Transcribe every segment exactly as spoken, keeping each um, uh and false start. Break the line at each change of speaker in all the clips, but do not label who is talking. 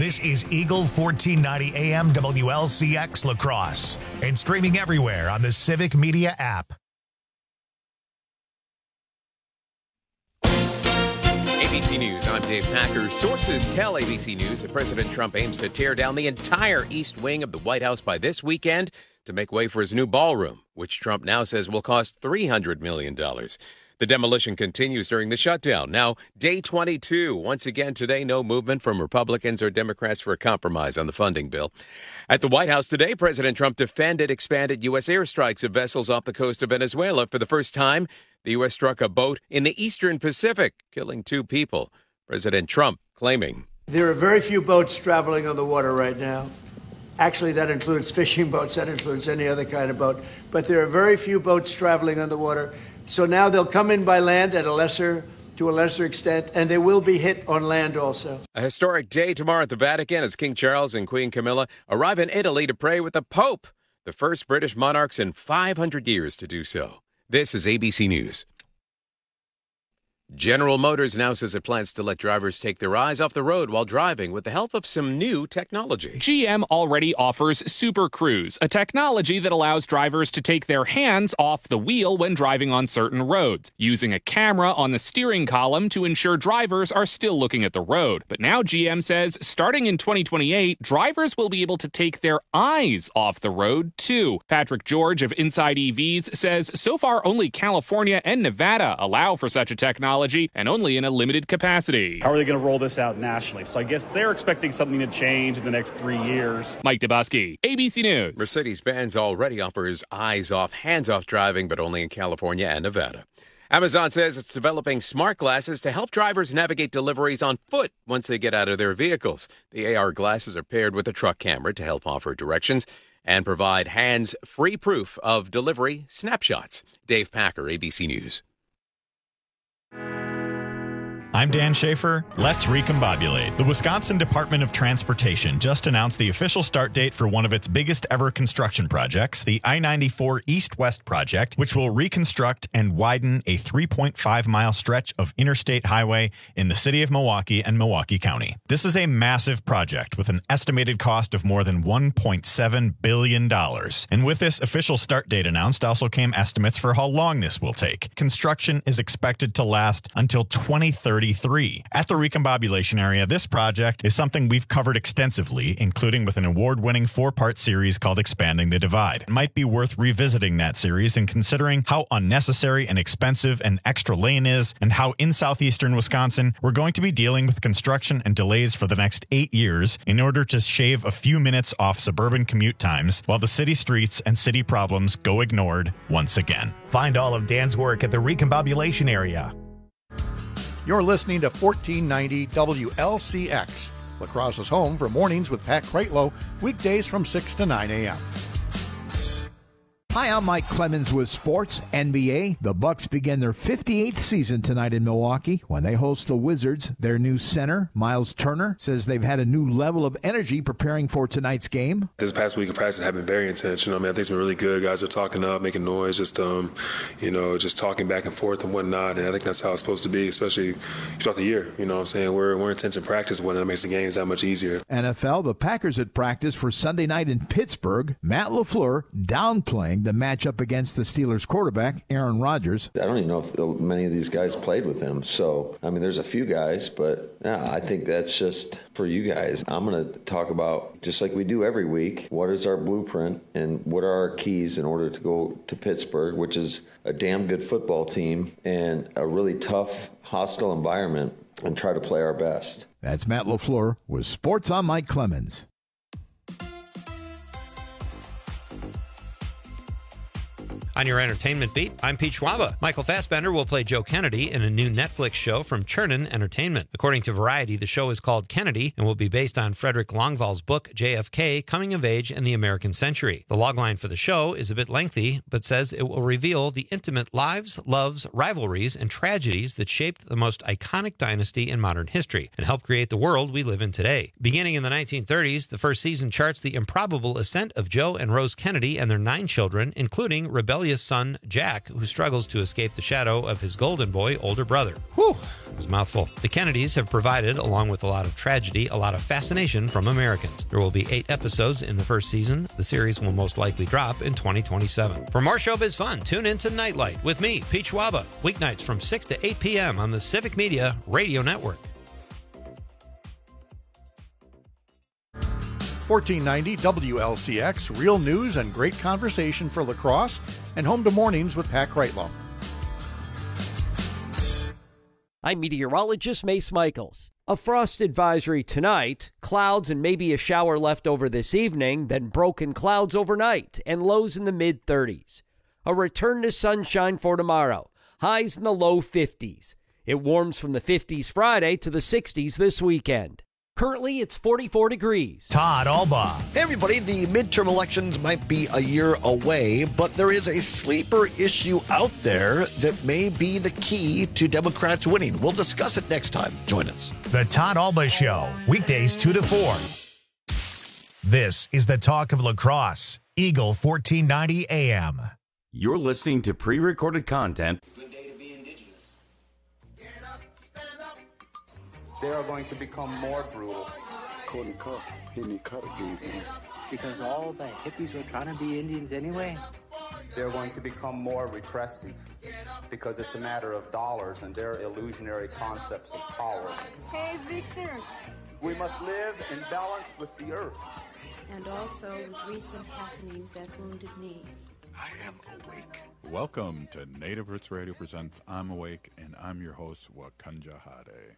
This is Eagle fourteen ninety A M W L C X La Crosse and streaming everywhere on the Civic Media app.
A B C News, I'm Dave Packer. Sources tell A B C News that President Trump aims to tear down the entire east wing of the White House by this weekend to make way for his new ballroom, which Trump now says will cost three hundred million dollars. The demolition continues during the shutdown. Now, day twenty-two. Once again today, no movement from Republicans or Democrats for a compromise on the funding bill. At the White House today, President Trump defended expanded U S airstrikes of vessels off the coast of Venezuela. For the first time, the U S struck a boat in the eastern Pacific, killing two people. President Trump claiming,
"There are very few boats traveling on the water right now. Actually, that includes fishing boats. That includes any other kind of boat. But there are very few boats traveling on the water. So now they'll come in by land at a lesser, to a lesser extent, and they will be hit on land also."
A historic day tomorrow at the Vatican as King Charles and Queen Camilla arrive in Italy to pray with the Pope, the first British monarchs in five hundred years to do so. This is A B C News. General Motors now says it plans to let drivers take their eyes off the road while driving with the help of some new technology.
G M already offers Super Cruise, a technology that allows drivers to take their hands off the wheel when driving on certain roads, using a camera on the steering column to ensure drivers are still looking at the road. But now G M says starting in twenty twenty-eight, drivers will be able to take their eyes off the road too. Patrick George of Inside E Vs says so far only California and Nevada allow for such a technology, and only in a limited capacity.
How are they going to roll this out nationally? So I guess they're expecting something to change in the next three years.
Mike Dubusky, A B C News.
Mercedes-Benz already offers eyes-off, hands-off driving, but only in California and Nevada. Amazon says it's developing smart glasses to help drivers navigate deliveries on foot once they get out of their vehicles. The A R glasses are paired with a truck camera to help offer directions and provide hands-free proof of delivery snapshots. Dave Packer, A B C News.
I'm Dan Schaefer. Let's recombobulate. The Wisconsin Department of Transportation just announced the official start date for one of its biggest ever construction projects, the I ninety-four East-West project, which will reconstruct and widen a three point five mile stretch of interstate highway in the city of Milwaukee and Milwaukee County. This is a massive project with an estimated cost of more than one point seven billion dollars. And with this official start date announced also came estimates for how long this will take. Construction is expected to last until twenty thirty. At the recombobulation area, this project is something we've covered extensively, including with an award-winning four-part series called Expanding the Divide. It might be worth revisiting that series and considering how unnecessary and expensive an extra lane is and how in southeastern Wisconsin we're going to be dealing with construction and delays for the next eight years in order to shave a few minutes off suburban commute times while the city streets and city problems go ignored once again.
Find all of Dan's work at the recombobulation area.
You're listening to fourteen ninety W L C X, La Crosse's home for mornings with Pat Kreitlow, weekdays from six to nine a.m.
Hi, I'm Mike Clemens with Sports N B A. The Bucks begin their fifty-eighth season tonight in Milwaukee when they host the Wizards. Their new center, Miles Turner, says they've had a new level of energy preparing for tonight's game.
This past week of practice have been very intense. You know, I mean, I think it's been really good. Guys are talking up, making noise, just um, you know, just talking back and forth and whatnot. And I think that's how it's supposed to be, especially throughout the year. You know what I'm saying? We're we're intense in practice when it makes the games that much easier.
N F L, the Packers at practice for Sunday night in Pittsburgh. Matt LaFleur downplaying the matchup against the Steelers quarterback, Aaron Rodgers.
I don't even know if the, many of these guys played with him. So, I mean, there's a few guys, but yeah, I think that's just for you guys. I'm going to talk about, just like we do every week, what is our blueprint and what are our keys in order to go to Pittsburgh, which is a damn good football team and a really tough, hostile environment, and try to play our best.
That's Matt LaFleur with Sports. I'm Mike Clemens.
On your entertainment beat, I'm Pete Schwaba. Michael Fassbender will play Joe Kennedy in a new Netflix show from Chernin Entertainment. According to Variety, the show is called Kennedy and will be based on Frederick Longvall's book J F K, Coming of Age in the American Century. The logline for the show is a bit lengthy, but says it will reveal the intimate lives, loves, rivalries, and tragedies that shaped the most iconic dynasty in modern history and helped create the world we live in today. Beginning in the nineteen thirties, the first season charts the improbable ascent of Joe and Rose Kennedy and their nine children, including rebellious rebellious son, Jack, who struggles to escape the shadow of his golden boy older brother. Whew, it was a mouthful. The Kennedys have provided, along with a lot of tragedy, a lot of fascination from Americans. There will be eight episodes in the first season. The series will most likely drop in twenty twenty-seven. For more showbiz fun, tune in to Nightlight with me, Pete Schwaba, weeknights from six to eight p.m. on the Civic Media Radio Network.
fourteen ninety W L C X, real news and great conversation for La Crosse, and home to mornings with Pat Kreitlow.
I'm meteorologist Mace Michaels. A frost advisory tonight, clouds and maybe a shower left over this evening, then broken clouds overnight and lows in the mid thirties. A return to sunshine for tomorrow, highs in the low fifties. It warms from the fifties Friday to the sixties this weekend. Currently, it's forty-four degrees.
Todd Alba.
Hey, everybody. The midterm elections might be a year away, but there is a sleeper issue out there that may be the key to Democrats winning. We'll discuss it next time. Join us.
The Todd Alba Show, weekdays two to four. This is the talk of La Crosse, Eagle fourteen ninety A M.
You're listening to pre-recorded content.
They are going to become more brutal.
Couldn't cut. He didn't cut again.
Because all the hippies were trying to be Indians anyway.
They're going to become more repressive because it's a matter of dollars and their illusionary concepts of power.
Hey, Victor.
We must live in balance with the earth.
And also with recent happenings at Wounded Knee.
I am awake.
Welcome to Native Roots Radio presents I'm Awake, and I'm your host, Wakanja Hade.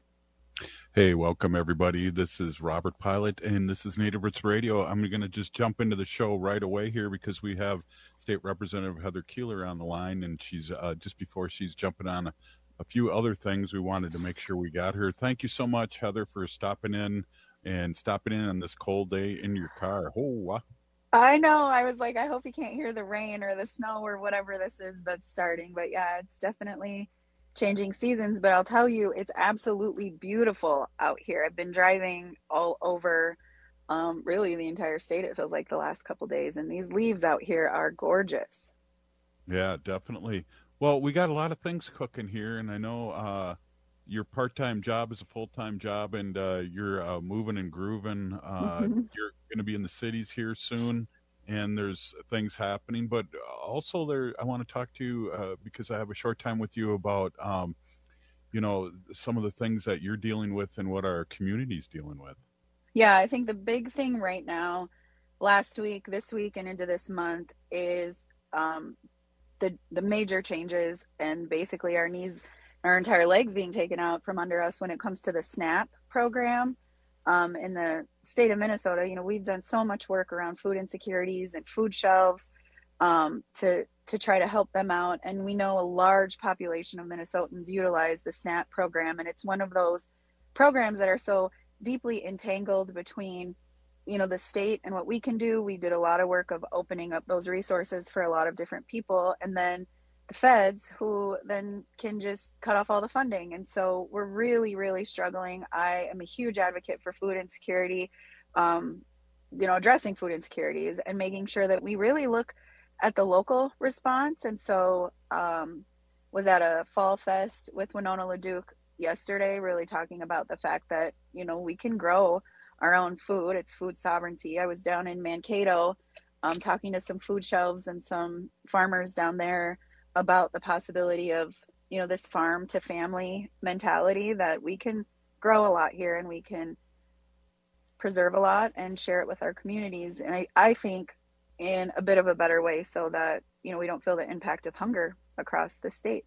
Hey, welcome everybody. This is Robert Pilot, and this is Native Roots Radio. I'm going to just jump into the show right away here because we have State Representative Heather Keeler on the line, and she's uh, just before she's jumping on a, a few other things, we wanted to make sure we got her. Thank you so much, Heather, for stopping in and stopping in on this cold day in your car. Oh, wow.
I know. I was like, I hope you can't hear the rain or the snow or whatever this is that's starting. But yeah, it's definitely changing seasons. But I'll tell you, it's absolutely beautiful out here. I've been driving all over um, really the entire state, it feels like, the last couple days. And these leaves out here are gorgeous.
Yeah, definitely. Well, we got a lot of things cooking here. And I know uh, your part-time job is a full-time job, and uh, you're uh, moving and grooving. Uh, mm-hmm. You're going to be in the cities here soon, and there's things happening. But also, there, I want to talk to you uh, because I have a short time with you about, um, you know, some of the things that you're dealing with and what our community's dealing with.
Yeah, I think the big thing right now, last week, this week, and into this month, is um, the the major changes, and basically our knees, our entire legs being taken out from under us when it comes to the SNAP program. Um, in the state of Minnesota, you know, we've done so much work around food insecurities and food shelves um, to to try to help them out. And we know a large population of Minnesotans utilize the SNAP program. And it's one of those programs that are so deeply entangled between, you know, the state and what we can do. We did a lot of work of opening up those resources for a lot of different people. And then the feds, who then can just cut off all the funding. And so we're really, really struggling. I am a huge advocate for food insecurity, um, you know, addressing food insecurities and making sure that we really look at the local response. And so um, was at a Fall Fest with Winona LaDuke yesterday, really talking about the fact that, you know, we can grow our own food. It's food sovereignty. I was down in Mankato um, talking to some food shelves and some farmers down there about the possibility of, you know, this farm to family mentality, that we can grow a lot here and we can preserve a lot and share it with our communities. And I, I think in a bit of a better way, so that, you know, we don't feel the impact of hunger across the state.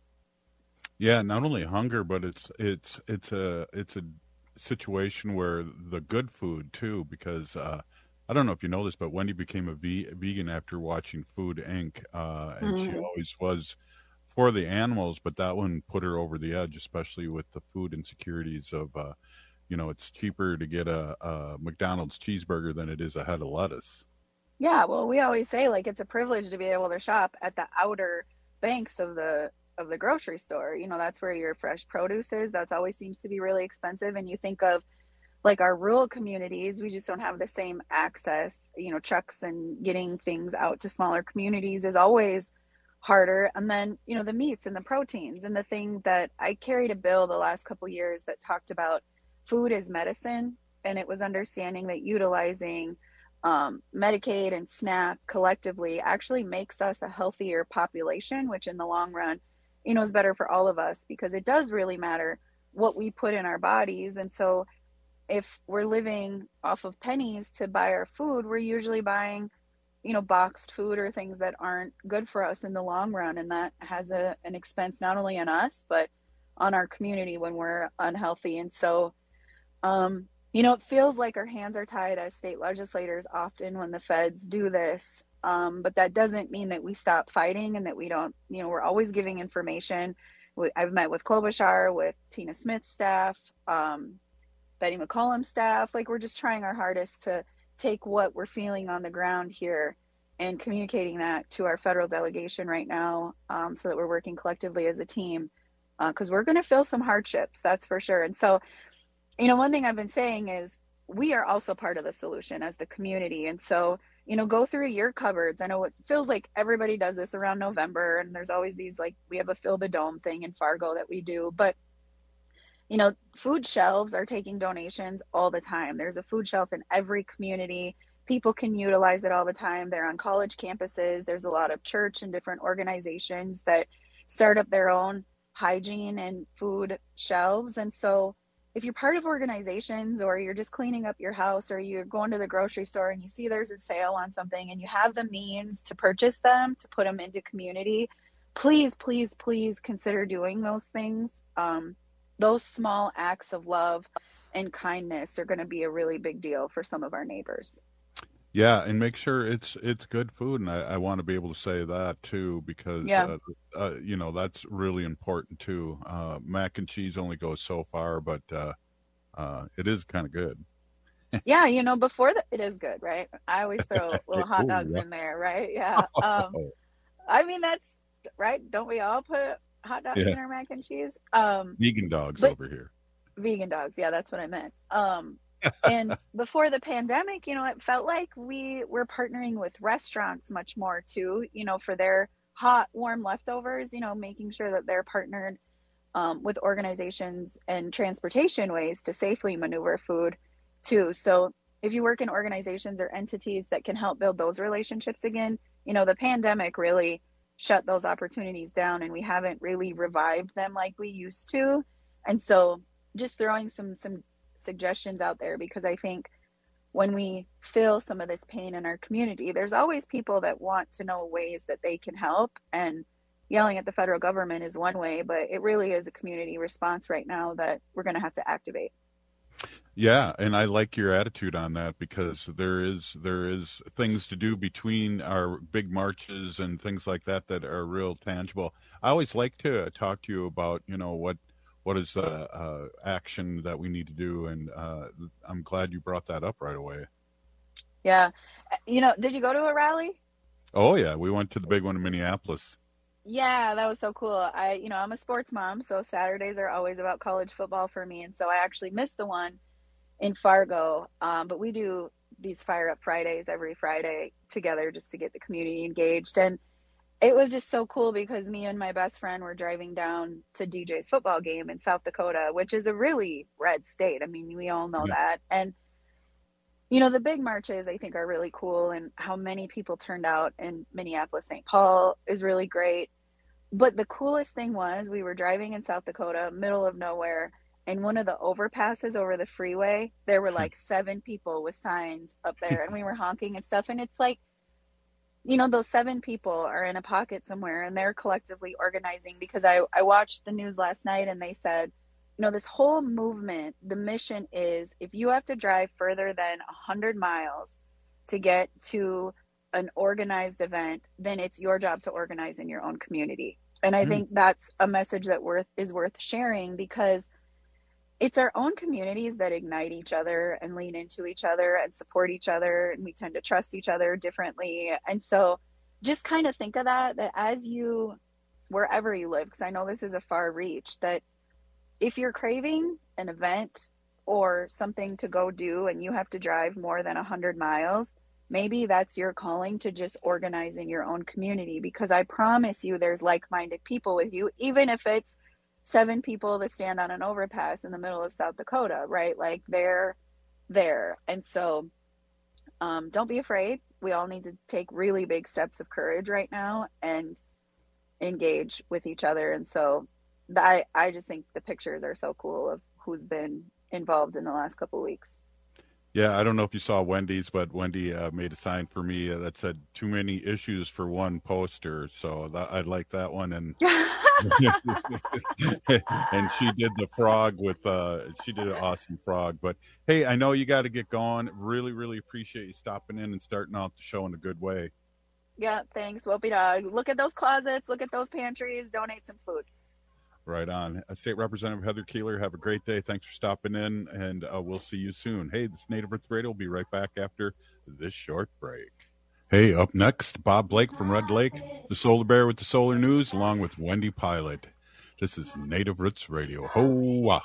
Yeah, not only hunger, but it's it's it's a it's a situation where the good food too, because uh, I don't know if you know this, but Wendy became a ve- vegan after watching Food Incorporated, uh, and mm-hmm. she always was for the animals, but that one put her over the edge, especially with the food insecurities of, uh, you know, it's cheaper to get a, a McDonald's cheeseburger than it is a head of lettuce.
Yeah, well, we always say, like, it's a privilege to be able to shop at the outer banks of the of the grocery store. You know, that's where your fresh produce is. That's always seems to be really expensive. And you think of, like, our rural communities, we just don't have the same access. You know, trucks and getting things out to smaller communities is always harder. And then, you know, the meats and the proteins, and the thing that I carried a bill the last couple years that talked about food as medicine. And it was understanding that utilizing um, Medicaid and SNAP collectively actually makes us a healthier population, which in the long run, you know, is better for all of us, because it does really matter what we put in our bodies. And so if we're living off of pennies to buy our food, we're usually buying, you know, boxed food or things that aren't good for us in the long run. And that has a, an expense not only on us, but on our community when we're unhealthy. And so, um, you know, it feels like our hands are tied as state legislators often when the feds do this. Um, but that doesn't mean that we stop fighting and that we don't, you know, we're always giving information. I've met with Klobuchar, with Tina Smith's staff, um, Betty McCollum's staff. Like, we're just trying our hardest to take what we're feeling on the ground here and communicating that to our federal delegation right now, um, so that we're working collectively as a team, because uh, we're going to feel some hardships, that's for sure. And so, you know, one thing I've been saying is we are also part of the solution as the community. And so, you know, go through your cupboards. I know it feels like everybody does this around November, and there's always these, like, we have a Fill the Dome thing in Fargo that we do, but you know, food shelves are taking donations all the time. There's a food shelf in every community. People can utilize it all the time. They're on college campuses. There's a lot of church and different organizations that start up their own hygiene and food shelves. And so if you're part of organizations, or you're just cleaning up your house, or you're going to the grocery store and you see there's a sale on something and you have the means to purchase them, to put them into community, please, please, please consider doing those things. Um, those small acts of love and kindness are going to be a really big deal for some of our neighbors.
Yeah, and make sure it's it's good food, and I, I want to be able to say that too, because
yeah.
uh, uh, you know, that's really important too. Uh, mac and cheese only goes so far, but uh, uh, it is kind of good.
Yeah, you know, before that, it is good, right? I always throw little hot dogs in there, right? Yeah. Um, I mean, that's right. Don't we all put hot dogs
Yeah.
in our mac and cheese? Um,
Vegan dogs
but-
over here.
Vegan dogs. Yeah, that's what I meant. Um, and before the pandemic, you know, it felt like we were partnering with restaurants much more too, you know, for their hot, warm leftovers, you know, making sure that they're partnered um, with organizations and transportation ways to safely maneuver food too. So if you work in organizations or entities that can help build those relationships again, you know, the pandemic really shut those opportunities down, and we haven't really revived them like we used to. And so just throwing some some suggestions out there, because I think when we feel some of this pain in our community, there's always people that want to know ways that they can help, and yelling at the federal government is one way, but it really is a community response right now that we're going to have to activate.
Yeah, and I like your attitude on that, because there is there is things to do between our big marches and things like that that are real tangible. I always like to talk to you about, you know, what what is the uh, action that we need to do, and uh, I'm glad you brought that up right away.
Yeah. You know, did you go to a rally?
Oh, yeah, we went to the big one in Minneapolis.
Yeah, that was so cool. I, you know, I'm a sports mom, so Saturdays are always about college football for me. And so I actually missed the one in Fargo. Um, but we do these Fire Up Fridays every Friday together just to get the community engaged. And it was just so cool, because me and my best friend were driving down to D J's football game in South Dakota, which is a really red state. I mean, we all know
Yeah.
that. And, you know, the big marches I think are really cool, and how many people turned out in Minneapolis, Saint Paul is really great. But the coolest thing was, we were driving in South Dakota, middle of nowhere, and one of the overpasses over the freeway, there were like seven people with signs up there, and we were honking and stuff. And it's like, you know, those seven people are in a pocket somewhere, and they're collectively organizing, because I, I watched the news last night, and they said, you know, this whole movement, the mission is, if you have to drive further than one hundred miles to get to an organized event, then it's your job to organize in your own community. And I mm. think that's a message that worth is worth sharing, because it's our own communities that ignite each other and lean into each other and support each other. And we tend to trust each other differently. And so just kind of think of that, that as you, wherever you live, because I know this is a far reach, that if you're craving an event or something to go do and you have to drive more than one hundred miles, maybe that's your calling to just organize in your own community, because I promise you there's like-minded people with you, even if it's seven people to stand on an overpass in the middle of South Dakota, right? Like they're there. And so um, don't be afraid. We all need to take really big steps of courage right now and engage with each other. And so I, I just think the pictures are so cool of who's been involved in the last couple of weeks.
Yeah, I don't know if you saw Wendy's, but Wendy uh, made a sign for me uh, that said "too many issues for one poster." So that, I like that one, and and she did the frog with uh, she did an awesome frog. But hey, I know you got to get going. Really, really appreciate you stopping in and starting out the show in a good way.
Yeah, thanks, Whoopie Dog. Look at those closets. Look at those pantries. Donate some food.
Right on. State Representative Heather Keeler, have a great day. Thanks for stopping in, and uh, we'll see you soon. Hey, this Native Roots Radio will be right back after this short break. Hey, up next, Bob Blake from Red Lake, the Solar Bear with the Solar News, along with Wendy Pilot. This is Native Roots Radio. Ho-wah.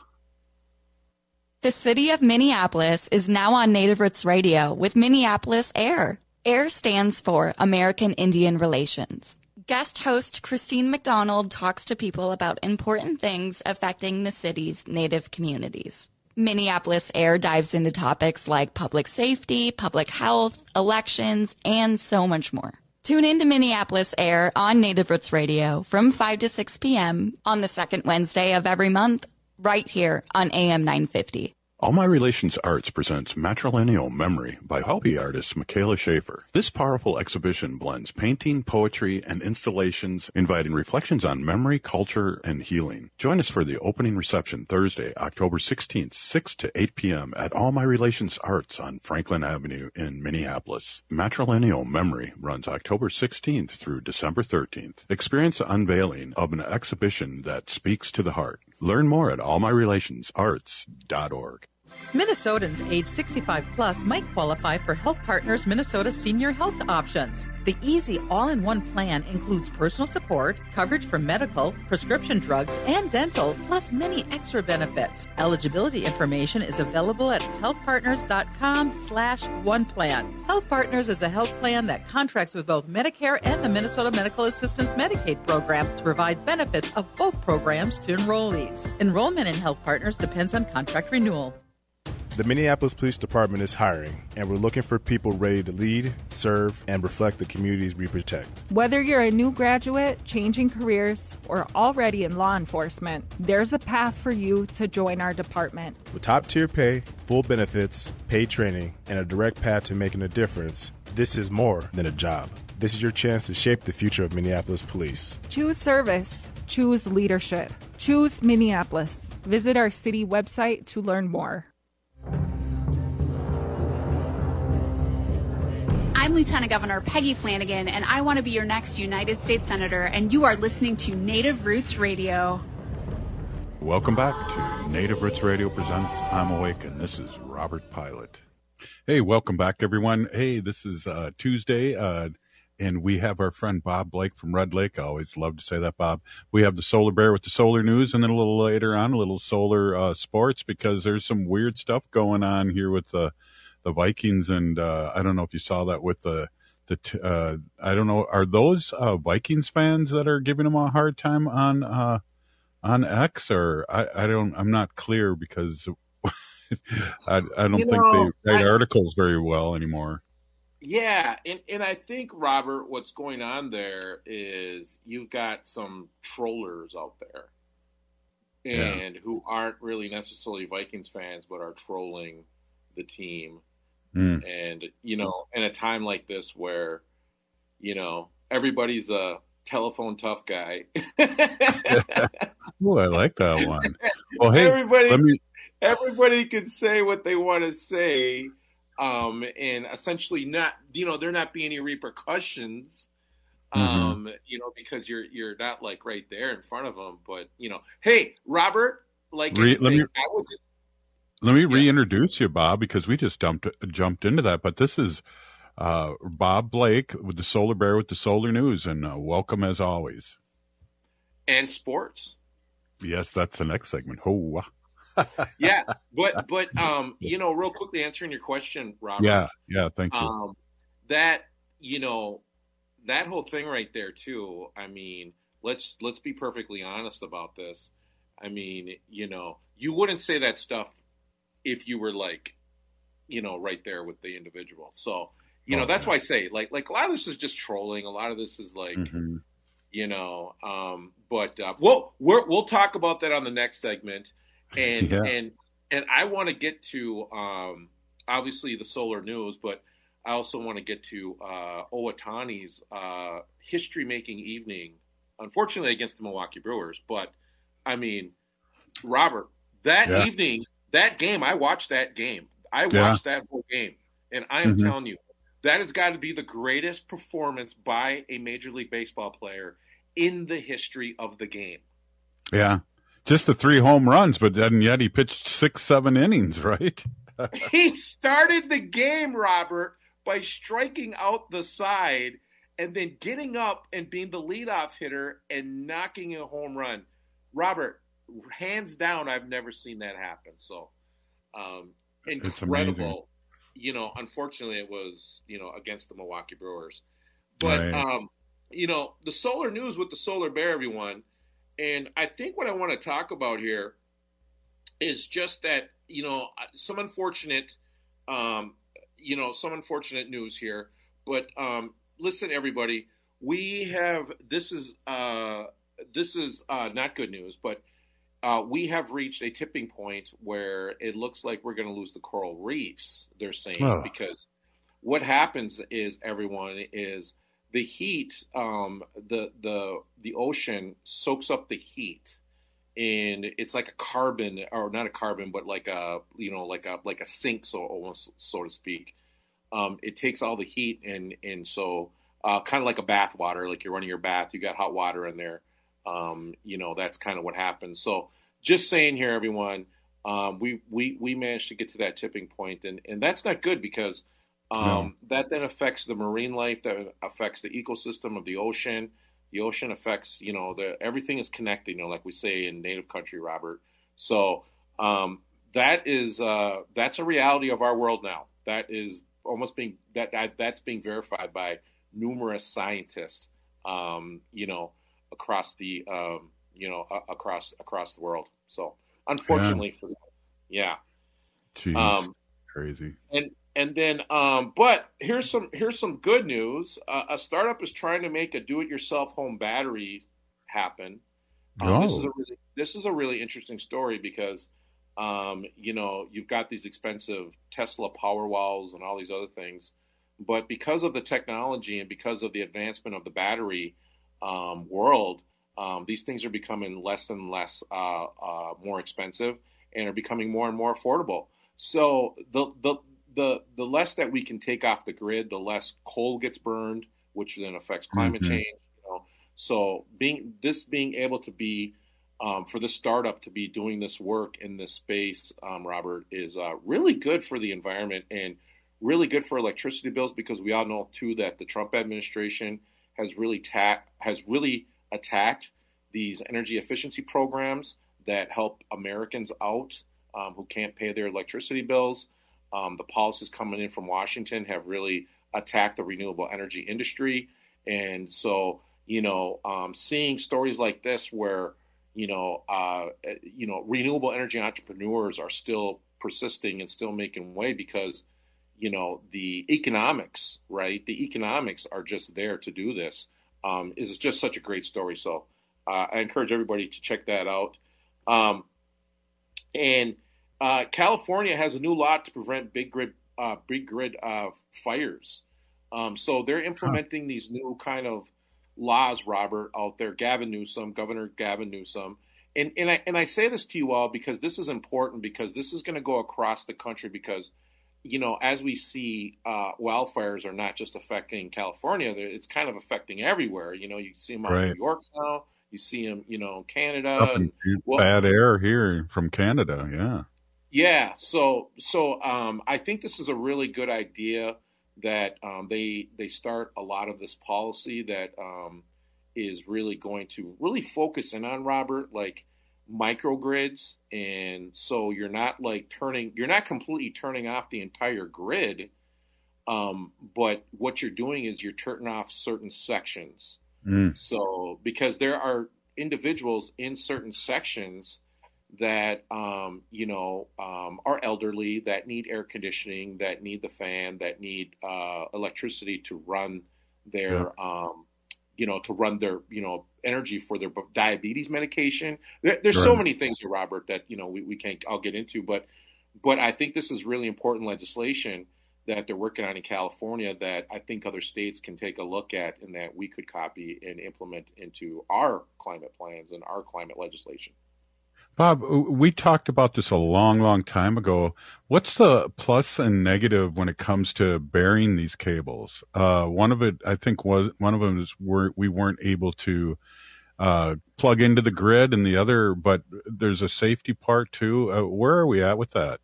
The city of Minneapolis is now on Native Roots Radio with Minneapolis AIR. AIR stands for American Indian Relations. Guest host Christine McDonald talks to people about important things affecting the city's Native communities. Minneapolis AIR dives into topics like public safety, public health, elections, and so much more. Tune in to Minneapolis AIR on Native Roots Radio from five to six p.m. on the second Wednesday of every month, right here on A M nine fifty.
All My Relations Arts presents Matrilineal Memory by hobby artist Michaela Schaefer. This powerful exhibition blends painting, poetry, and installations, inviting reflections on memory, culture, and healing. Join us for the opening reception Thursday, October sixteenth, six to eight p.m. at All My Relations Arts on Franklin Avenue in Minneapolis. Matrilineal Memory runs October sixteenth through December thirteenth. Experience the unveiling of an exhibition that speaks to the heart. Learn more at all my relations arts dot org.
Minnesotans age sixty-five plus might qualify for Health Partners Minnesota Senior Health Options. The easy all-in-one plan includes personal support, coverage for medical, prescription drugs, and dental, plus many extra benefits. Eligibility information is available at healthpartners.com slash one plan. Health Partners is a health plan that contracts with both Medicare and the Minnesota Medical Assistance Medicaid program to provide benefits of both programs to enrollees. Enrollment in Health Partners depends on contract renewal.
The Minneapolis Police Department is hiring, and we're looking for people ready to lead, serve, and reflect the communities we protect.
Whether you're a new graduate, changing careers, or already in law enforcement, there's a path for you to join our department.
With top-tier pay, full benefits, paid training, and a direct path to making a difference, this is more than a job. This is your chance to shape the future of Minneapolis Police.
Choose service. Choose leadership. Choose Minneapolis. Visit our city website to learn more.
I'm Lieutenant Governor Peggy Flanagan, and I want to be your next United States Senator, and you are listening to Native Roots Radio.
Welcome back to Native Roots Radio presents I'm Awake, and this is Robert Pilot. Hey, welcome back, everyone. Hey, this is uh, Tuesday, uh, and we have our friend Bob Blake from Red Lake. I always love to say that, Bob. We have the Solar Bear with the Solar News, and then a little later on, a little solar uh, sports, because there's some weird stuff going on here with the the Vikings, and uh, I don't know if you saw that with the the t- uh, I don't know, are those uh, Vikings fans that are giving them a hard time on uh, on X, or I, I don't I'm not clear, because I, I don't
you
think
know,
they write
I,
articles very well anymore.
Yeah, and, and I think, Robert, what's going on there is you've got some trollers out there, and yeah. who aren't really necessarily Vikings fans, but are trolling the team.
Mm.
And, you know, in a time like this where, you know, everybody's a telephone tough guy.
Oh, I like that one. Well, hey,
everybody,
let me...
everybody can say what they want to say, um, and essentially not, you know, there not be any repercussions, um, mm-hmm. you know, because you're you're not like right there in front of them. But, you know, hey, Robert, like,
Re- let me.
I would just,
Let me reintroduce you, Bob, because we just dumped, jumped into that. But this is uh, Bob Blake with the Solar Bear with the Solar News, and uh, welcome as always.
And sports.
Yes, that's the next segment. Oh,
yeah, but but um, you know, real quickly answering your question, Robert.
Yeah, yeah, thank you.
Um, that, you know, that whole thing right there too. I mean, let's let's be perfectly honest about this. I mean, you know, you wouldn't say that stuff if you were like, you know, right there with the individual. So, you know, oh, that's yeah. why I say like like a lot of this is just trolling. A lot of this is like, mm-hmm. you know, um, but uh, we'll we're, we'll talk about that on the next segment, and yeah. and and I want to get to um, obviously the solar news, but I also want to get to uh, Ohtani's uh, history-making evening, unfortunately against the Milwaukee Brewers. But I mean, Robert, that yeah. evening, that game, I watched that game. I watched yeah. that whole game, and I am mm-hmm. telling you, that has got to be the greatest performance by a Major League Baseball player in the history of the game.
Yeah, just the three home runs, but then yet he pitched six, seven innings, right?
He started the game, Robert, by striking out the side and then getting up and being the leadoff hitter and knocking a home run. Robert, hands down, I've never seen that happen. So, um, incredible. You know, unfortunately, it was, you know, against the Milwaukee Brewers. But, right. um, you know, the solar news with the Solar Bear, everyone. And I think what I want to talk about here is just that, you know, some unfortunate, um, you know, some unfortunate news here. But um, listen, everybody, we have, this is, uh, this is uh, not good news, but Uh, we have reached a tipping point where it looks like we're going to lose the coral reefs, they're saying, oh. because what happens is, everyone, is the heat, um, the the the ocean soaks up the heat, and it's like a carbon, or not a carbon, but like a, you know, like a like a sink, so almost, so to speak. Um, it takes all the heat, and and so uh, kind of like a bath water, like you're running your bath, you got hot water in there. Um, you know, that's kind of what happens. So just saying here, everyone, um, we, we, we managed to get to that tipping point, and, and that's not good because um, no. that then affects the marine life, that affects the ecosystem of the ocean. The ocean affects, you know, the, everything is connected, you know, like we say in native country, Robert. So um, that is, uh, that's a reality of our world now. That is almost being, that, that that's being verified by numerous scientists, um, you know, across the, um, you know, uh, across across the world. So, unfortunately yeah. for them, yeah.
Jeez, um, crazy.
And and then, um, but here's some here's some good news. Uh, a startup is trying to make a do-it-yourself home battery happen. Um, oh. This is a really this is a really interesting story because, um, you know, you've got these expensive Tesla Powerwalls and all these other things, but because of the technology and because of the advancement of the battery Um, world, um, these things are becoming less and less uh, uh, more expensive and are becoming more and more affordable. So the the the the less that we can take off the grid, the less coal gets burned, which then affects climate mm-hmm. change. You know? So being this being able to be um, for this startup to be doing this work in this space, um, Robert, is uh, really good for the environment and really good for electricity bills because we all know too that the Trump administration has really ta- has really attacked these energy efficiency programs that help Americans out um, who can't pay their electricity bills. Um, the policies coming in from Washington have really attacked the renewable energy industry. And so, you know, um, seeing stories like this where, you know, uh, you know, renewable energy entrepreneurs are still persisting and still making way because, you know, the economics, right? The economics are just there to do this. Um, is just such a great story. So uh, I encourage everybody to check that out. Um, and uh, California has a new law to prevent big grid, uh, big grid uh, fires. Um, so they're implementing huh. these new kind of laws, Robert, out there. Gavin Newsom, Governor Gavin Newsom. And, and, I, and I say this to you all because this is important because this is going to go across the country because you know, as we see, uh, wildfires are not just affecting California; it's kind of affecting everywhere. You know, you see them out right. in New York now. You see them, you know, in Canada.
Up in well, bad air here from Canada, yeah.
Yeah. So, so um, I think this is a really good idea that um, they they start a lot of this policy that um, is really going to really focus in on, Robert, like microgrids, and so you're not like turning you're not completely turning off the entire grid, Um, but what you're doing is you're turning off certain sections.
Mm.
So because there are individuals in certain sections that, um, you know, um, are elderly, that need air conditioning, that need the fan, that need uh, electricity to run their, yeah. um, you know, to run their, you know, energy for their diabetes medication. There, there's right. so many things here, Robert, that, you know, we, we can't, I'll get into, but, but I think this is really important legislation that they're working on in California that I think other states can take a look at and that we could copy and implement into our climate plans and our climate legislation.
Bob, we talked about this a long, long time ago. What's the plus and negative when it comes to burying these cables? Uh, one of it, I think, was one of them is we're, we weren't able to uh, plug into the grid, and the other, but there's a safety part too. Uh, where are we at with that?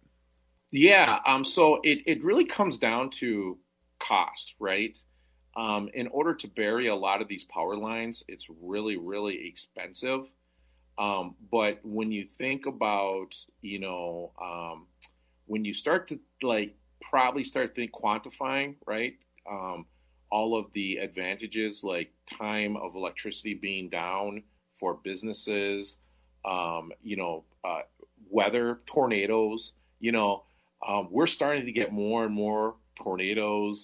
Yeah, um, so it, it really comes down to cost, right? Um, in order to bury a lot of these power lines, it's really, really expensive. Um, but when you think about, you know, um, when you start to like probably start think quantifying, right? Um, all of the advantages like time of electricity being down for businesses, um, you know, uh, weather, tornadoes, you know, um, we're starting to get more and more tornadoes,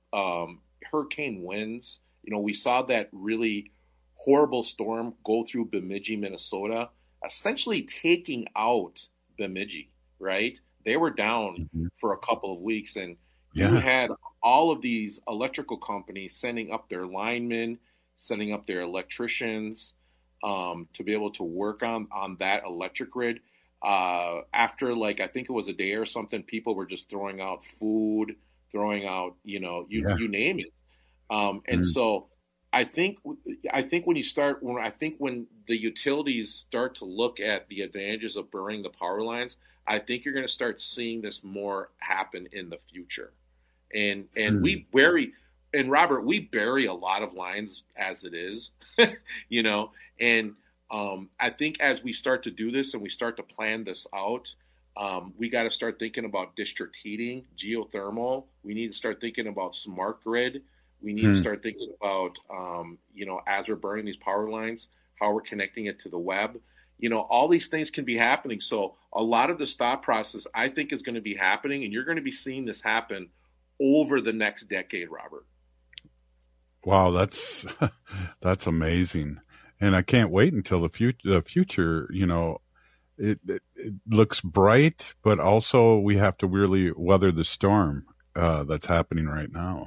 um, hurricane winds. You know, we saw that really horrible storm go through Bemidji, Minnesota, essentially taking out Bemidji, right? They were down mm-hmm. for a couple of weeks, and yeah. you had all of these electrical companies sending up their linemen, sending up their electricians um, to be able to work on, on that electric grid. Uh, after, like, I think it was a day or something, people were just throwing out food, throwing out, you know, you, yeah. you name it. Um, and mm-hmm. so I think I think when you start when I think when the utilities start to look at the advantages of burying the power lines, I think you're going to start seeing this more happen in the future. And and hmm. we bury and Robert, we bury a lot of lines as it is, you know. And um, I think as we start to do this and we start to plan this out, um, we got to start thinking about district heating, geothermal. We need to start thinking about smart grid. We need hmm. to start thinking about, um, you know, as we're burning these power lines, how we're connecting it to the web. You know, all these things can be happening. So a lot of the stop process, I think, is going to be happening, and you're going to be seeing this happen over the next decade, Robert.
Wow, that's that's amazing. And I can't wait until the future. The future, you know, it, it, it looks bright, but also we have to really weather the storm uh, that's happening right now.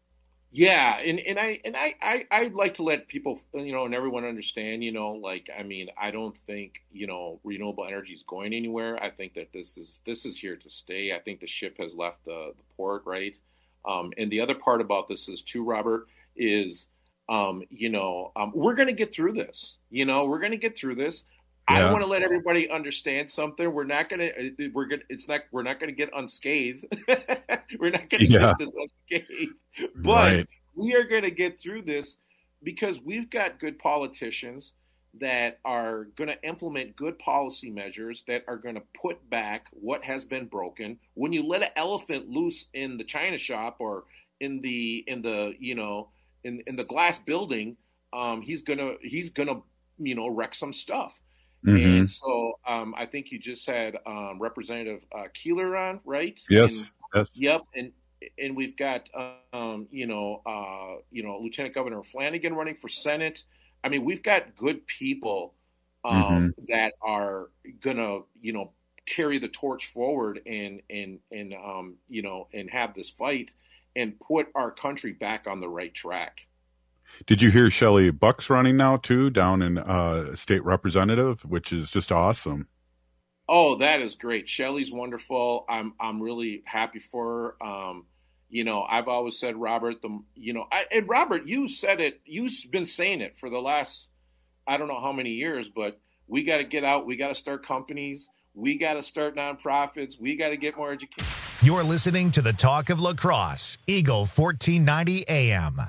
Yeah, and, and I and I, I I'd like to let people, you know, and everyone understand, you know, like, I mean, I don't think, you know, renewable energy is going anywhere. I think that this is this is here to stay. I think the ship has left the, the port, right? Um, and the other part about this is too, Robert, is, um, you know, um, we're going to get through this. You know, we're going to get through this. Yeah. I want to let everybody understand something. We're not going to, we're going to, it's not, we're not going to get unscathed. We're not going to yeah. get this unscathed, but right. we are going to get through this because we've got good politicians that are going to implement good policy measures that are going to put back what has been broken. When you let an elephant loose in the china shop or in the, in the, you know, in, in the glass building, um, he's going to, he's going to, you know, wreck some stuff. Mm-hmm. And so um, I think you just had um, Representative uh, Keeler on, right?
Yes.
And,
yes.
Yep. And and we've got um, you know uh, you know Lieutenant Governor Flanagan running for Senate. I mean, we've got good people um, mm-hmm. that are gonna you know carry the torch forward and and and um, you know and have this fight and put our country back on the right track.
Did you hear Shelley Buck's running now too, down in uh, state representative, which is just awesome.
Oh, that is great. Shelley's wonderful. I'm I'm really happy for her. Um, you know, I've always said, Robert, the you know, I, and Robert, you said it. You've been saying it for the last, I don't know how many years, but we got to get out. We got to start companies. We got to start nonprofits. We got to get more education.
You're listening to the Talk of Lacrosse, Eagle fourteen ninety A M.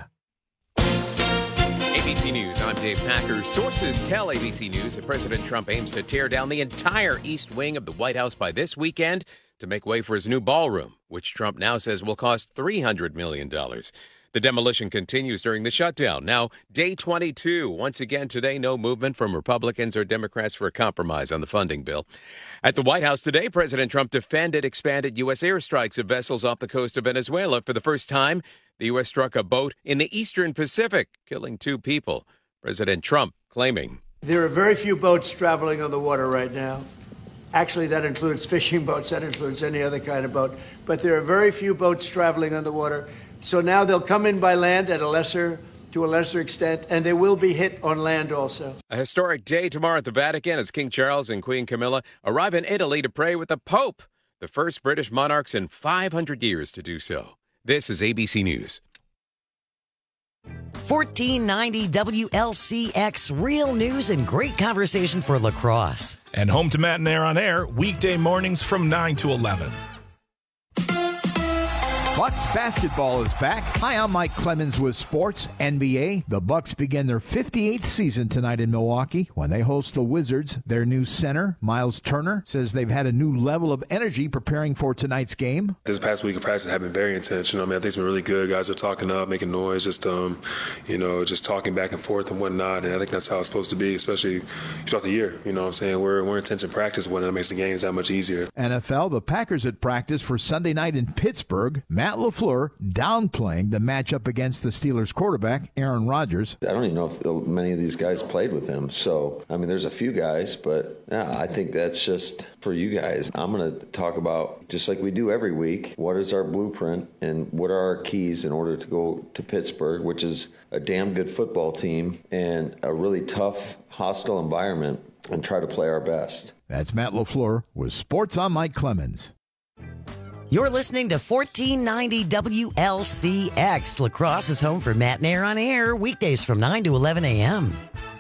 A B C News, I'm Dave Packer. Sources tell A B C News that President Trump aims to tear down the entire east wing of the White House by this weekend. to make way for his new ballroom, which Trump now says will cost three hundred million dollars. The demolition continues during the shutdown. Now, day twenty-two. Once again today, no movement from Republicans or Democrats for a compromise on the funding bill. At the White House today, President Trump defended expanded U S airstrikes of vessels off the coast of Venezuela. For the first time, the U S struck a boat in the eastern Pacific, killing two people. President Trump claiming,
there are very few boats traveling on the water right now. Actually, that includes fishing boats. That includes any other kind of boat. But there are very few boats traveling on the water. So now they'll come in by land at a lesser, to a lesser extent, and they will be hit on land also.
A historic day tomorrow at the Vatican as King Charles and Queen Camilla arrive in Italy to pray with the Pope, the first British monarchs in five hundred years to do so. This is A B C News.
fourteen ninety W L C X, real news and great conversation for La Crosse.
And home to Matt and Air on Air, weekday mornings from nine to eleven.
Bucks basketball is back. Hi, I'm Mike Clemens with Sports N B A. The Bucks begin their fifty-eighth season tonight in Milwaukee when they host the Wizards. Their new center, Miles Turner, says they've had a new level of energy preparing for tonight's game.
This past week of practice has been very intense. You know, I mean, I think it's been really good. Guys are talking up, making noise, just um, you know, just talking back and forth and whatnot. And I think that's how it's supposed to be, especially throughout the year. You know what I'm saying? We're we're intense in practice when it makes the games that much easier.
N F L, the Packers at practice for Sunday night in Pittsburgh. Matt LaFleur downplaying the matchup against the Steelers quarterback, Aaron Rodgers.
I don't even know if many of these guys played with him. So, I mean, there's a few guys, but yeah, I think that's just for you guys. I'm going to talk about, just like we do every week, what is our blueprint and what are our keys in order to go to Pittsburgh, which is a damn good football team and a really tough, hostile environment, and try to play our best.
That's Matt LaFleur with Sports. I'm Mike Clemens.
You're listening to fourteen ninety W L C X. La Crosse is home for Matt and Air on Air, weekdays from nine to eleven a.m.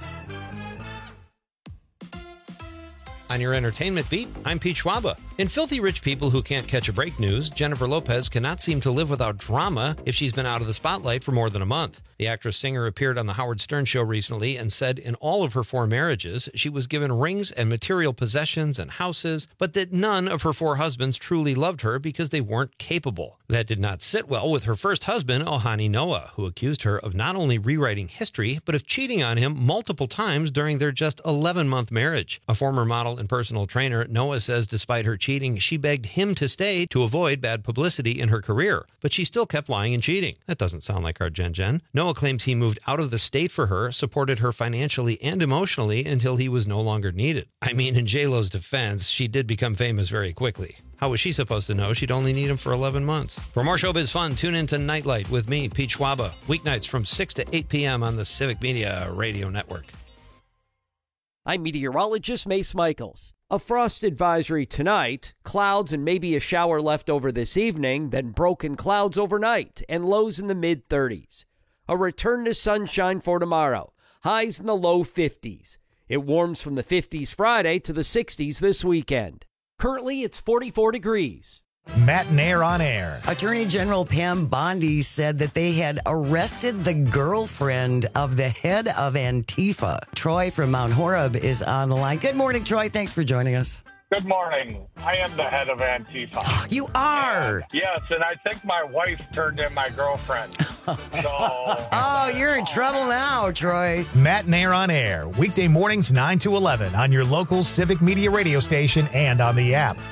On your entertainment beat, I'm Pete Schwaba. In Filthy Rich People Who Can't Catch a Break news, Jennifer Lopez cannot seem to live without drama if she's been out of the spotlight for more than a month. The actress-singer appeared on The Howard Stern Show recently and said in all of her four marriages, she was given rings and material possessions and houses, but that none of her four husbands truly loved her because they weren't capable. That did not sit well with her first husband, Ohani Noah, who accused her of not only rewriting history, but of cheating on him multiple times during their just eleven-month marriage. A former model and personal trainer, Noah says despite her cheating, she begged him to stay to avoid bad publicity in her career, but she still kept lying and cheating. That doesn't sound like our Jen Jen. Noah claims he moved out of the state for her, supported her financially and emotionally until he was no longer needed. I mean, in J-Lo's defense, she did become famous very quickly. How was she supposed to know she'd only need him for eleven months? For more showbiz fun, tune in to Nightlight with me, Pete Schwaba, weeknights from six to eight p.m. on the Civic Media Radio Network.
I'm meteorologist Mace Michaels. A frost advisory tonight, clouds and maybe a shower left over this evening, then broken clouds overnight and lows in the mid thirties. A return to sunshine for tomorrow, highs in the low fifties. It warms from the fifties Friday to the sixties this weekend. Currently, it's forty-four degrees.
Matt and Air on Air.
Attorney General Pam Bondi said that they had arrested the girlfriend of the head of Antifa. Troy from Mount Horeb is on the line. Good morning, Troy. Thanks for joining us.
Good morning. I am the head of Antifa.
You are?
And, yes, and I think my wife turned in my girlfriend. So,
oh, you're in trouble now, Troy.
Matt and Air on Air. Weekday mornings nine to eleven on your local Civic Media radio station and on the app.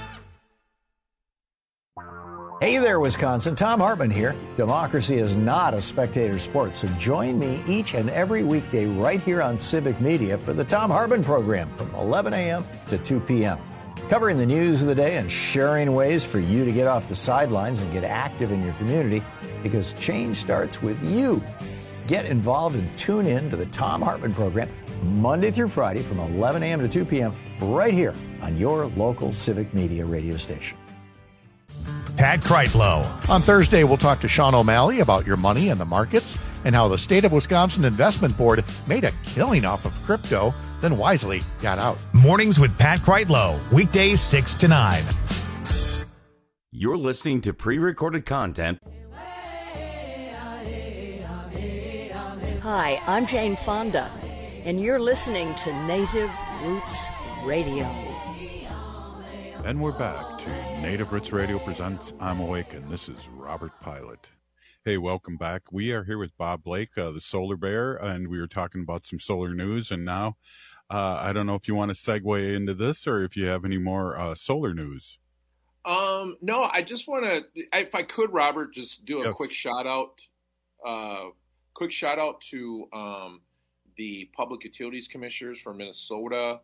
Hey there, Wisconsin. Tom Hartman here. Democracy is not a spectator sport, so join me each and every weekday right here on Civic Media for the Tom Hartman program from eleven a.m. to two p.m. Covering the news of the day and sharing ways for you to get off the sidelines and get active in your community, because change starts with you. Get involved and tune in to the Tom Hartman program Monday through Friday from eleven a.m. to two p.m. right here on your local Civic Media radio station.
Pat Kreitlow.
On Thursday, we'll talk to Sean O'Malley about your money and the markets and how the State of Wisconsin Investment Board made a killing off of crypto, then wisely got out.
Mornings with Pat Kreitlow, weekdays six to nine.
You're listening to pre-recorded content.
Hi, I'm Jane Fonda, and you're listening to Native Roots Radio.
And we're back to Native Roots Radio presents I'm Awake, and this is Robert Pilot. Hey, welcome back. We are here with Bob Blake, uh, the Solar Bear, and we were talking about some solar news. And now, uh, I don't know if you want to segue into this or if you have any more uh, solar news.
Um, no, I just want to, if I could, Robert, just do a
Yes.
quick shout out, uh, quick shout out to um, the Public Utilities Commissioners for Minnesota.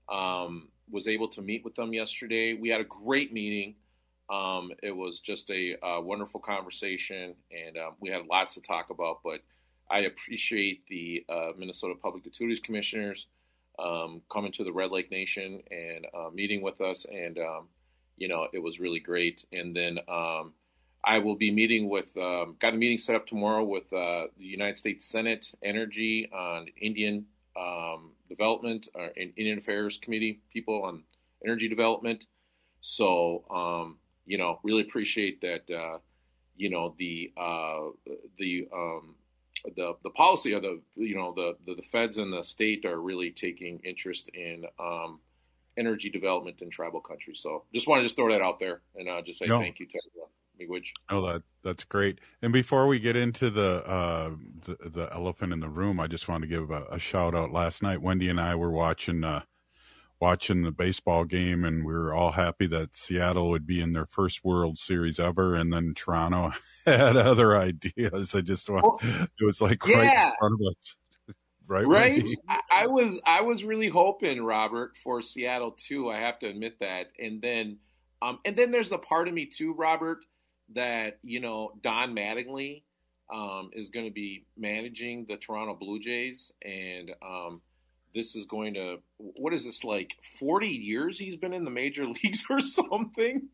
Um, was able to meet with them yesterday. We had a great meeting. Um, it was just a, a wonderful conversation, and um, we had lots to talk about. But I appreciate the uh, Minnesota Public Utilities Commissioners um, coming to the Red Lake Nation and uh, meeting with us, and um, you know, it was really great. And then um, I will be meeting with, um, got a meeting set up tomorrow with uh, the United States Senate Energy on Indian um, Development, uh, Indian Affairs Committee people on energy development. So, um, you know, really appreciate that, uh, you know, the, uh, the, um, the, the policy of the, you know, the, the, the feds and the state are really taking interest in, um, energy development in tribal countries. So just wanted to just throw that out there and uh, just say
No.
thank you to everyone. Miigwech.
Oh, that that's great. And before we get into the, uh, the the elephant in the room, I just want to give a, a shout out. Last night, Wendy and I were watching uh, watching the baseball game, and we were all happy that Seattle would be in their first World Series ever. And then Toronto had other ideas. I just want it was like right
Yeah.
in front of us, right?
Right.
Wendy?
I, I was I was really hoping, Robert, for Seattle too. I have to admit that. And then um and then there's the part of me too, Robert, that, you know, Don Mattingly um, is going to be managing the Toronto Blue Jays. And um, this is going to, what is this, like forty years he's been in the major leagues or something?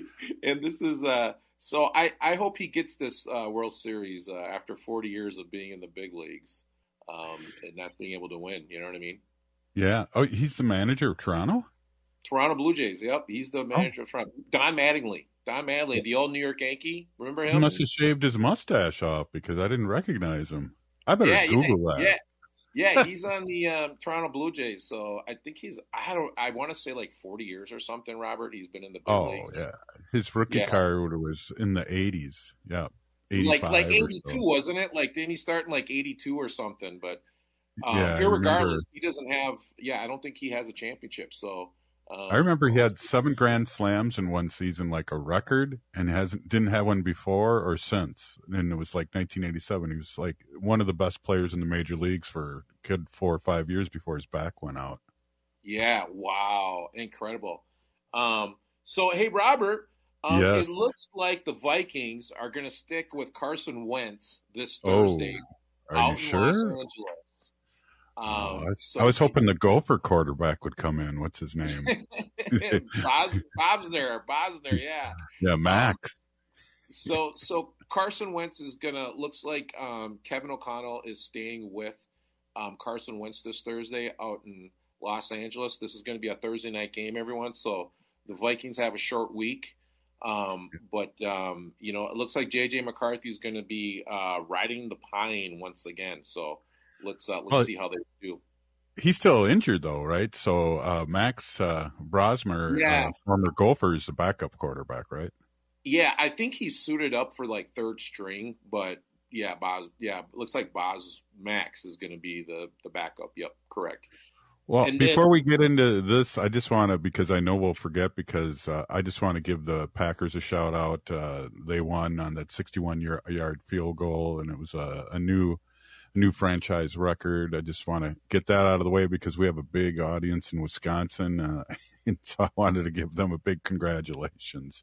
And this is, uh, so I, I hope he gets this uh, World Series uh, after forty years of being in the big leagues um, and not being able to win. You know what I mean?
Yeah. Oh, he's the manager of Toronto?
Toronto Blue Jays. Yep. He's the manager of Toronto. Don Mattingly. Don Mattingly, the old New York Yankee. Remember
He
him?
must have shaved his mustache off because I didn't recognize him. I better
yeah,
Google
yeah,
that.
Yeah, yeah, he's on the um, Toronto Blue Jays. So I think he's, I don't, I want to say like forty years or something, Robert. He's been in the big
Oh,
leagues.
yeah. His rookie
Yeah.
card was in the eighties. Yeah. eighty-five
Like, like
or
eighty-two,
so.
wasn't it? Like, didn't he start in like eighty-two or something? But um,
Yeah, I
irregardless,
remember.
he doesn't have, yeah, I don't think he has a championship. So, um,
I remember he had seven grand slams in one season, like a record, and hasn't didn't have one before or since. And it was like nineteen eighty-seven. He was like one of the best players in the major leagues for a good four or five years before his back went out.
yeah, wow, incredible. Um, so, hey, Robert, um,
Yes.
it looks like the Vikings are going to stick with Carson Wentz this
Oh,
Thursday.
are
out
you
in
sure?
Los Angeles. Um,
Oh, I was,
so-
I was hoping the Gopher quarterback would come in. What's his name?
Bos, Bob's there. Bob's there. Yeah.
Yeah, Max.
So so Carson Wentz is gonna looks like um, Kevin O'Connell is staying with um, Carson Wentz this Thursday out in Los Angeles. This is going to be a Thursday night game, everyone. So the Vikings have a short week, um, but um, you know it looks like J J McCarthy is going to be uh, riding the pine once again. So let's uh, let's
Well,
see how they do.
He's still injured though, right? So uh, Max uh, Brosmer,
Yeah.
uh, former Gopher, is the backup quarterback, right?
Yeah, I think he's suited up for like third string, but yeah, Boz, yeah, it looks like Boz Max is going to be the the backup. Yep, correct.
Well,
And
before
then-
we get into this, I just want to, because I know we'll forget, because uh, I just want to give the Packers a shout out. Uh, they won on that sixty-one yard field goal, and it was a, a new a new franchise record. I just want to get that out of the way because we have a big audience in Wisconsin, uh, and so I wanted to give them a big congratulations.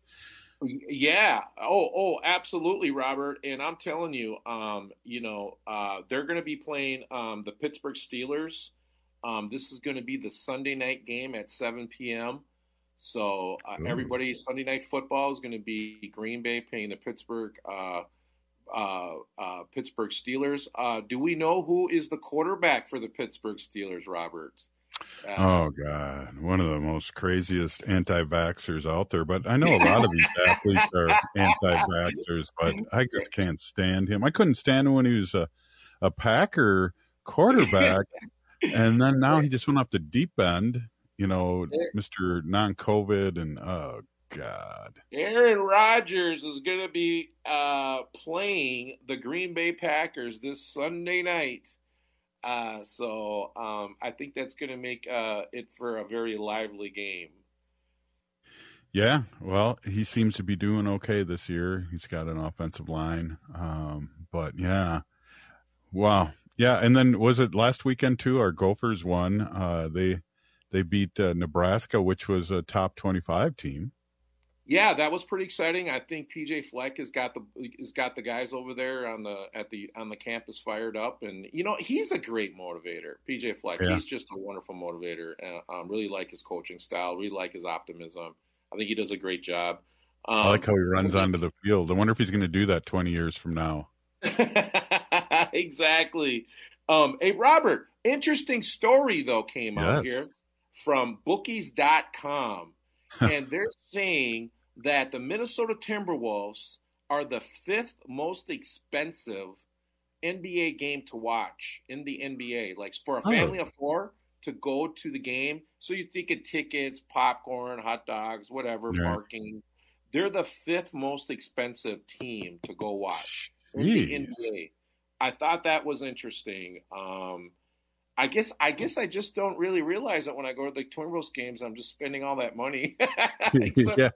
Yeah. Oh, oh, absolutely, Robert. And I'm telling you, um, you know, uh, they're going to be playing um, the Pittsburgh Steelers. Um, this is going to be the Sunday night game at seven p.m. So uh,
Ooh.
everybody, Sunday night football is going to be Green Bay playing the Pittsburgh uh, uh, uh, Pittsburgh Steelers. Uh, do we know who is the quarterback for the Pittsburgh Steelers, Robert? Uh,
Oh God, one of the most craziest anti-vaxxers out there. But I know a lot of these athletes are anti-vaxxers, but I just can't stand him. I couldn't stand him when he was a, a Packer quarterback, and then now he just went up the deep end. you know, Mister Non-COVID, and oh God,
Aaron Rodgers is going to be uh, playing the Green Bay Packers this Sunday night. Uh, so um, I think that's going to make uh, it for a very lively game.
Yeah, well, he seems to be doing okay this year. He's got an offensive line, um, but yeah, wow, yeah. And then was it last weekend too? Our Gophers won. Uh, they they beat uh, Nebraska, which was a top twenty-five team.
Yeah, that was pretty exciting. I think P J Fleck has got the has got the guys over there on the at the on the campus fired up, and you know he's a great motivator. P J Fleck, yeah. He's just a wonderful motivator. And um, really like his coaching style. Really like his optimism. I think he does a great job. Um,
I like how he runs onto the field. I wonder if he's going to do that twenty years from now.
Exactly. Um, hey, Robert, interesting story, though, came yes. out here from bookies dot com. And they're saying that the Minnesota Timberwolves are the fifth most expensive N B A game to watch in the N B A. Like for a family oh. of four to go to the game. So you're thinking tickets, popcorn, hot dogs, whatever, yeah. parking. They're the fifth most expensive team to go watch in
Jeez.
the N B A. I thought that was interesting. Um, I guess I guess I just don't really realize that when I go to the Timberwolves games, I'm just spending all that money. so,
yeah.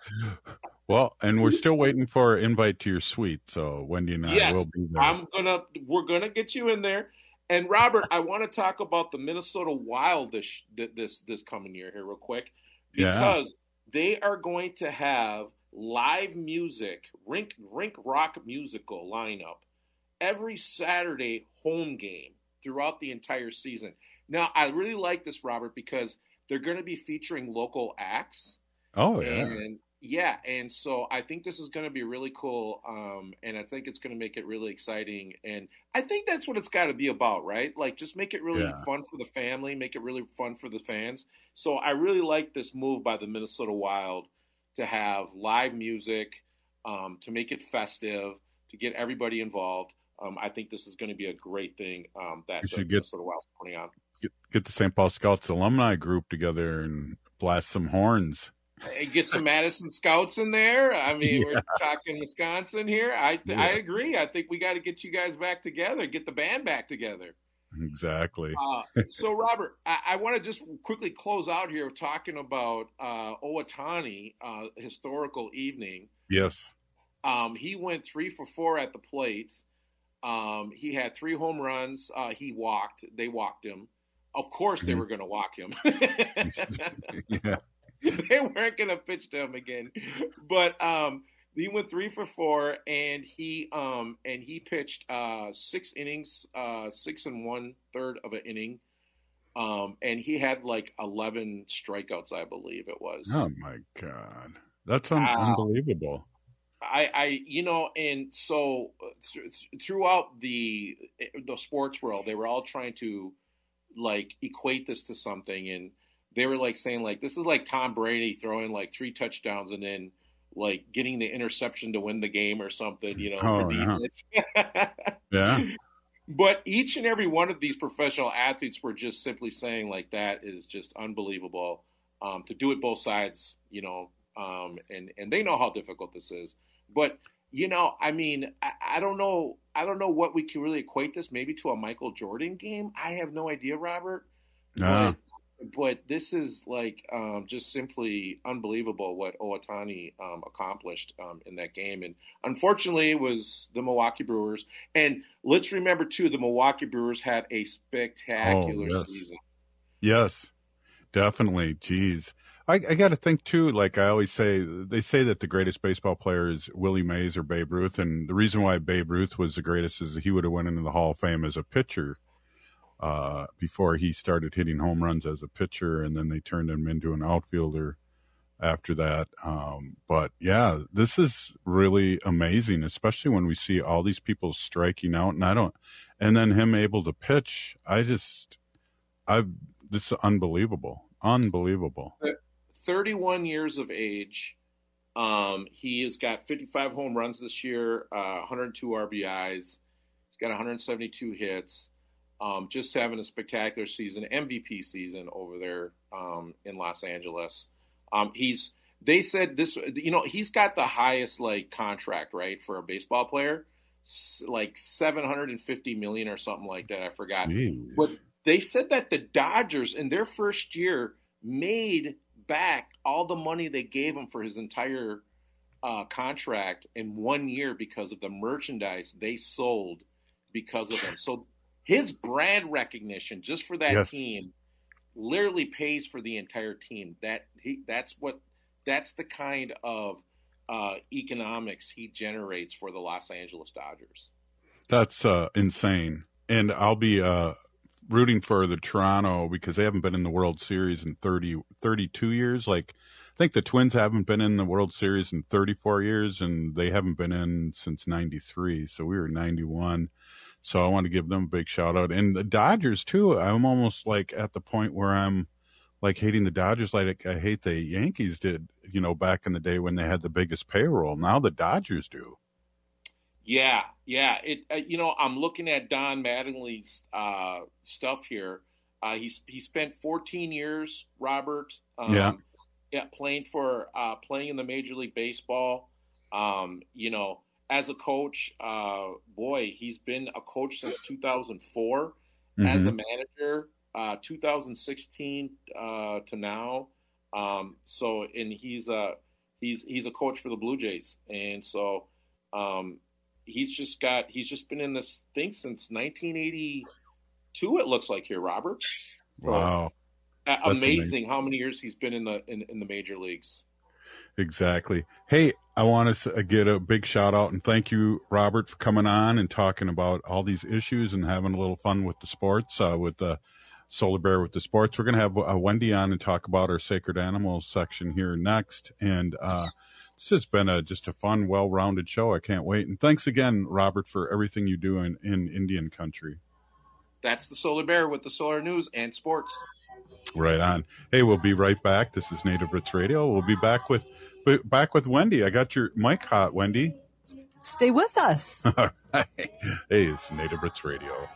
Well, and we're still waiting for an invite to your suite. So Wendy and I
yes,
will be there.
I'm gonna we're gonna get you in there. And Robert, I want to talk about the Minnesota Wild this this this coming year here real quick because yeah. they are going to have live music, rink rink rock musical lineup every Saturday home game throughout the entire season. Now, I really like this, Robert, because they're going to be featuring local acts.
Oh, yeah.
And yeah, and so I think this is going to be really cool, um, and I think it's going to make it really exciting. And I think that's what it's got to be about, right? Like, just make it really
Yeah.
fun for the family, make it really fun for the fans. So I really like this move by the Minnesota Wild to have live music, um, to make it festive, to get everybody involved. Um, I think this is going to be a great thing um, that
You
the
should get-
Minnesota Wild's putting on.
Get, get the Saint Paul Scouts alumni group together and blast some horns.
Hey, get some Madison Scouts in there. I mean,
Yeah.
we're talking Wisconsin here. I
Yeah.
I agree. I think we got to get you guys back together, get the band back together.
Exactly.
Uh, so, Robert, I, I want to just quickly close out here talking about uh, Owatani, uh, historical evening.
Yes.
Um, he went three for four at the plate. Um, he had three home runs. Uh, he walked. They walked him. Of course, they
Mhm.
were going to walk him.
Yeah.
They weren't going to pitch to him again. But um, he went three for four, and he um, and he pitched uh, six innings, uh, six and one third of an inning. Um, and he had like eleven strikeouts, I believe it was.
Oh my God, that's un-
Wow.
unbelievable.
I, I, you know, and so th- throughout the the sports world, they were all trying to like equate this to something, and they were like saying like this is like Tom Brady throwing like three touchdowns and then like getting the interception to win the game or something, you know.
Oh,
for
yeah.
defense.
Yeah.
But each and every one of these professional athletes were just simply saying like that is just unbelievable. Um, to do it both sides, you know, um, and and they know how difficult this is. But you know, I mean, I, I don't know, I don't know what we can really equate this maybe to a Michael Jordan game. I have no idea, Robert.
Ah.
But, but this is like um, just simply unbelievable what Owatani um, accomplished um, in that game. And unfortunately, it was the Milwaukee Brewers. And let's remember too, the Milwaukee Brewers had a spectacular
Oh, yes.
season.
Yes, definitely. Jeez. I, I got to think too, like I always say, they say that the greatest baseball player is Willie Mays or Babe Ruth. And the reason why Babe Ruth was the greatest is that he would have went into the Hall of Fame as a pitcher uh, before he started hitting home runs as a pitcher. And then they turned him into an outfielder after that. Um, but yeah, this is really amazing, especially when we see all these people striking out and I don't, and then him able to pitch. I just, I, this is unbelievable. Unbelievable.
thirty-one years of age. Um, he has got fifty-five home runs this year, uh, one hundred two R B Is. He's got one hundred seventy-two hits. um, just having a spectacular season, M V P season over there um, in Los Angeles. Um, he's they said this, you know, he's got the highest like contract, right, for a baseball player, S- like seven hundred fifty million or something like that. I forgot.
Jeez.
But they said that the Dodgers in their first year made back all the money they gave him for his entire uh, contract in one year because of the merchandise they sold because of him. So his brand recognition just for that
Yes.
team literally pays for the entire team. That he, that's what that's the kind of uh, economics he generates for the Los Angeles Dodgers.
That's uh, insane. And I'll be uh, rooting for the Toronto because they haven't been in the World Series in thirty, thirty-two years. Like, I think the Twins haven't been in the World Series in thirty-four years, and they haven't been in since ninety-three. So we were ninety-one. So I want to give them a big shout out. And the Dodgers, too. I'm almost like at the point where I'm like hating the Dodgers like I hate the Yankees did, you know, back in the day when they had the biggest payroll. Now the Dodgers do.
Yeah, yeah. It uh, you know, I'm looking at Don Mattingly's uh, stuff here. Uh, he's he spent fourteen years, Robert. Um,
Yeah.
yeah, playing for uh, playing in the Major League Baseball. Um, you know, as a coach, uh, boy, he's been a coach since two thousand four. As a
Mhm.
manager, uh, two thousand sixteen uh, to now. Um, so, and he's a he's he's a coach for the Blue Jays, and so. Um, He's just got. He's just been in this thing since nineteen eighty-two. It looks like here, Robert.
Wow.
Uh,
That's
amazing,
amazing.
how many years he's been in the in, in the major leagues.
Exactly. Hey, I want to get a big shout out and thank you, Robert, for coming on and talking about all these issues and having a little fun with the sports, uh, with the Solar Bear with the sports. We're going to have uh, Wendy on and talk about our sacred animals section here next. And uh, this has been a, just a fun, well-rounded show. I can't wait. And thanks again, Robert, for everything you do in, in Indian country.
That's the Solar Bear with the Solar News and Sports.
Right on. Hey, we'll be right back. This is Native Roots Radio. We'll be back with back with Wendy. I got your mic hot, Wendy.
Stay with us.
All right. Hey, it's Native Roots Radio.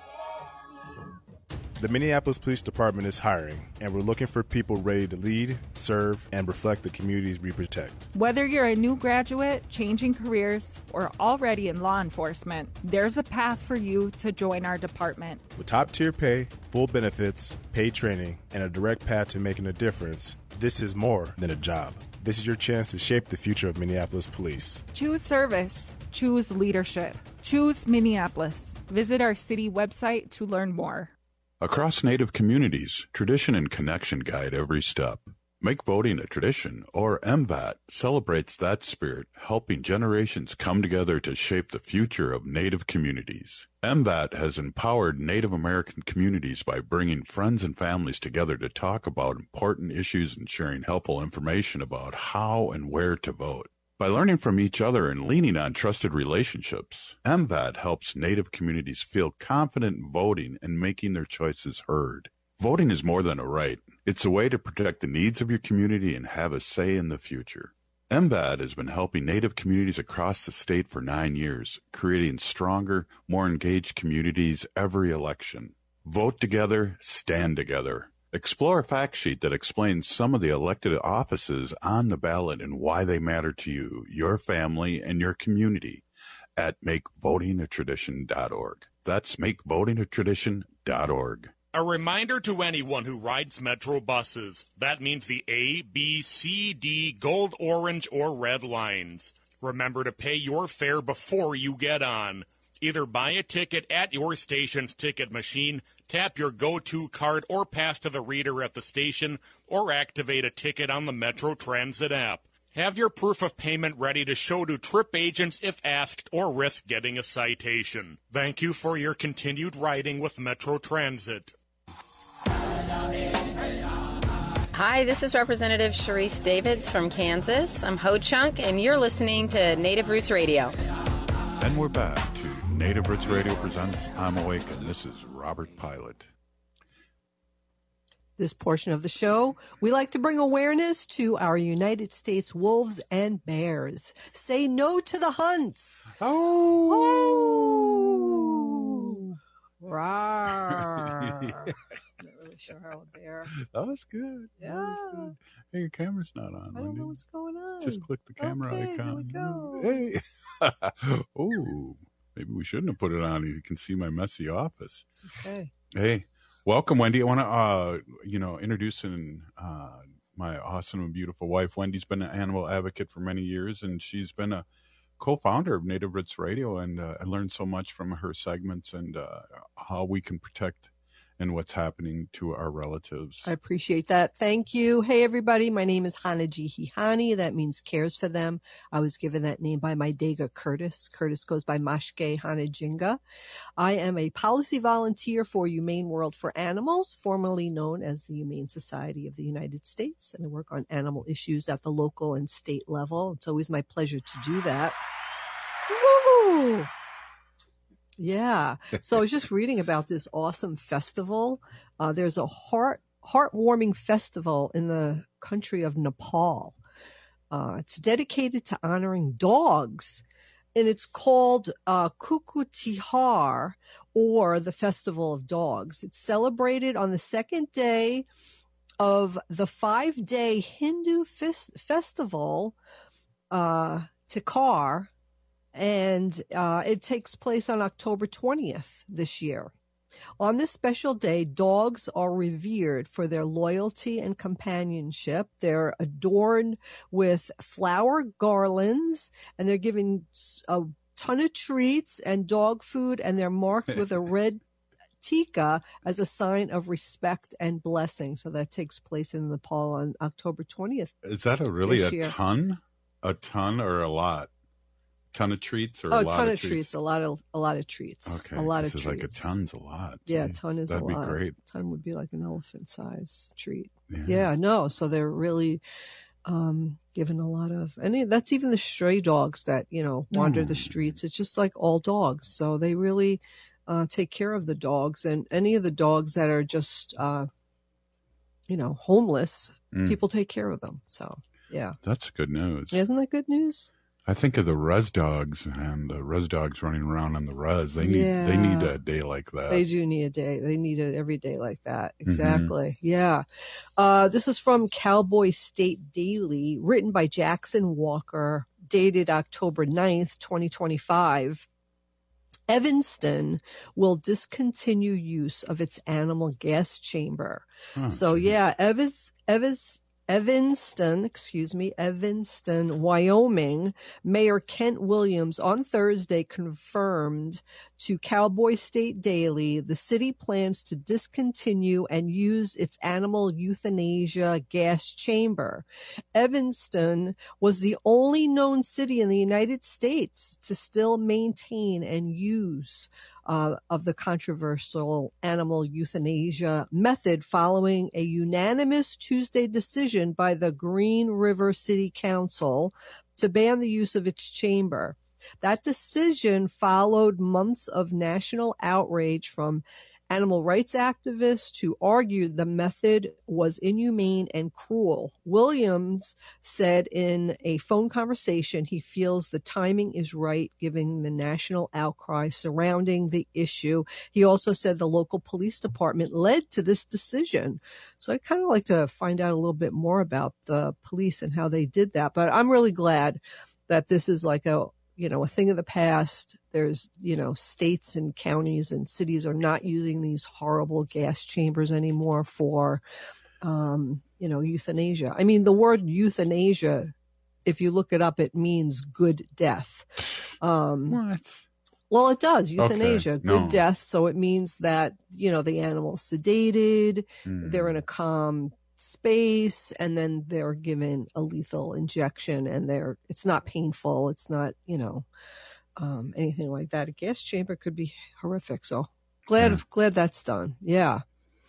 The Minneapolis Police Department is hiring, and we're looking for people ready to lead, serve, and reflect the communities we protect.
Whether you're a new graduate, changing careers, or already in law enforcement, there's a path for you to join our department.
With top-tier pay, full benefits, paid training, and a direct path to making a difference, this is more than a job. This is your chance to shape the future of Minneapolis police.
Choose service. Choose leadership. Choose Minneapolis. Visit our city website to learn more.
Across Native communities, tradition and connection guide every step. Make voting a tradition, or M V A T celebrates that spirit, helping generations come together to shape the future of Native communities. M V A T has empowered Native American communities by bringing friends and families together to talk about important issues and sharing helpful information about how and where to vote. By learning from each other and leaning on trusted relationships, M V A T helps Native communities feel confident in voting and making their choices heard. Voting is more than a right. It's a way to protect the needs of your community and have a say in the future. M V A T has been helping Native communities across the state for nine years, creating stronger, more engaged communities every election. Vote together, stand together. Explore a fact sheet that explains some of the elected offices on the ballot and why they matter to you, your family, and your community at make voting a tradition dot org. That's make voting a tradition dot org.
A reminder to anyone who rides Metro buses. That means the A, B, C, D, gold, orange, or red lines. Remember to pay your fare before you get on. Either buy a ticket at your station's ticket machine, tap your go-to card or pass to the reader at the station, or activate a ticket on the Metro Transit app. Have your proof of payment ready to show to trip agents if asked or risk getting a citation. Thank you for your continued riding with Metro Transit.
Hi, this is Representative Sharice Davids from Kansas. I'm Ho Chunk, and you're listening to Native Roots Radio.
And we're back to Native Roots Radio presents I'm Awake, and this is Robert Pilot.
This portion of the show, we like to bring awareness to our United States wolves and bears. Say no to the hunts.
Oh.
Oh. Rawr. Not really sure how a bear.
That was good.
Yeah.
That was good. Hey, your camera's not on.
I don't
Wendy.
know what's going on.
Just click the camera
okay,
icon.
Here we go.
Hey. Oh, maybe we shouldn't have put it on. You can see my messy office.
It's okay.
Hey, welcome, Wendy. I want to, uh, you know, introduce and uh, my awesome and beautiful wife. Wendy's been an animal advocate for many years, and she's been a co-founder of Native Roots Radio, and uh, I learned so much from her segments and uh, how we can protect and what's happening to our relatives.
I appreciate that. Thank you. Hey, everybody. My name is Hanaji. That means cares for them. I was given that name by my Dega Curtis. Curtis goes by Mashke Hanajinga. I am a policy volunteer for Humane World for Animals, formerly known as the Humane Society of the United States, and I work on animal issues at the local and state level. It's always my pleasure to do that. Woo! Yeah. So I was just reading about this awesome festival. Uh, there's a heart heartwarming festival in the country of Nepal. Uh, it's dedicated to honoring dogs, and it's called uh, Kuku Tihar, or the Festival of Dogs. It's celebrated on the second day of the five-day Hindu fes- festival, uh, Tikar. And uh, it takes place on October twentieth this year. On this special day, dogs are revered for their loyalty and companionship. They're adorned with flower garlands, and they're given a ton of treats and dog food, and they're marked with a red tika as a sign of respect and blessing. So that takes place in Nepal on October twentieth.
Is that a really a
year.
ton? A ton or a lot? Ton of treats or
oh,
a
a
lot
ton
of
of treats? treats, a lot of a lot of treats.
Okay,
a lot
this
of
is
treats.
like a ton's a lot.
Yeah,
Gee,
ton is
that'd
a
be
lot.
great.
Ton would be like an elephant size treat.
Yeah.
Yeah, no. So they're really um, given a lot of, and that's even the stray dogs that you know wander
Mm.
the streets. It's just like all dogs. So they really uh, take care of the dogs, and any of the dogs that are just uh, you know homeless,
Mm.
people take care of them. So yeah,
That's good news.
isn't that good news?
I think of the res dogs and the res dogs running around on the res. They need they need
Yeah.
a day like that.
They do need a day. They need it every day like that.
Mm-hmm.
Exactly. Yeah. Uh, this is from Cowboy State Daily, written by Jackson Walker, dated October ninth, twenty twenty-five. Evanston will discontinue use of its animal gas chamber.
Oh,
so
geez.
yeah, Evans, Evans, Evanston, excuse me, Evanston, Wyoming, Mayor Kent Williams on Thursday confirmed to Cowboy State Daily the city plans to discontinue and use its animal euthanasia gas chamber. Evanston was the only known city in the United States to still maintain and use Uh, of the controversial animal euthanasia method following a unanimous Tuesday decision by the Green River City Council to ban the use of its chamber. That decision followed months of national outrage from animal rights activists who argued the method was inhumane and cruel. Williams said in a phone conversation he feels the timing is right given the national outcry surrounding the issue. He also said the local police department led to this decision. So I'd kind of like to find out a little bit more about the police and how they did that. But I'm really glad that this is like a you know, a thing of the past. There's, you know, states and counties and cities are not using these horrible gas chambers anymore for, um, you know, euthanasia. I mean, the word euthanasia, if you look it up, it means good death. Um,
what?
Well, it does. Euthanasia,
Okay,
good
no.
death. So it means that, you know, the animal's sedated,
Mm.
they're in a calm space, and then they're given a lethal injection, and they're it's not painful. It's not, you know, um, anything like that. A gas chamber could be horrific. So glad,
Yeah.
glad that's done. Yeah.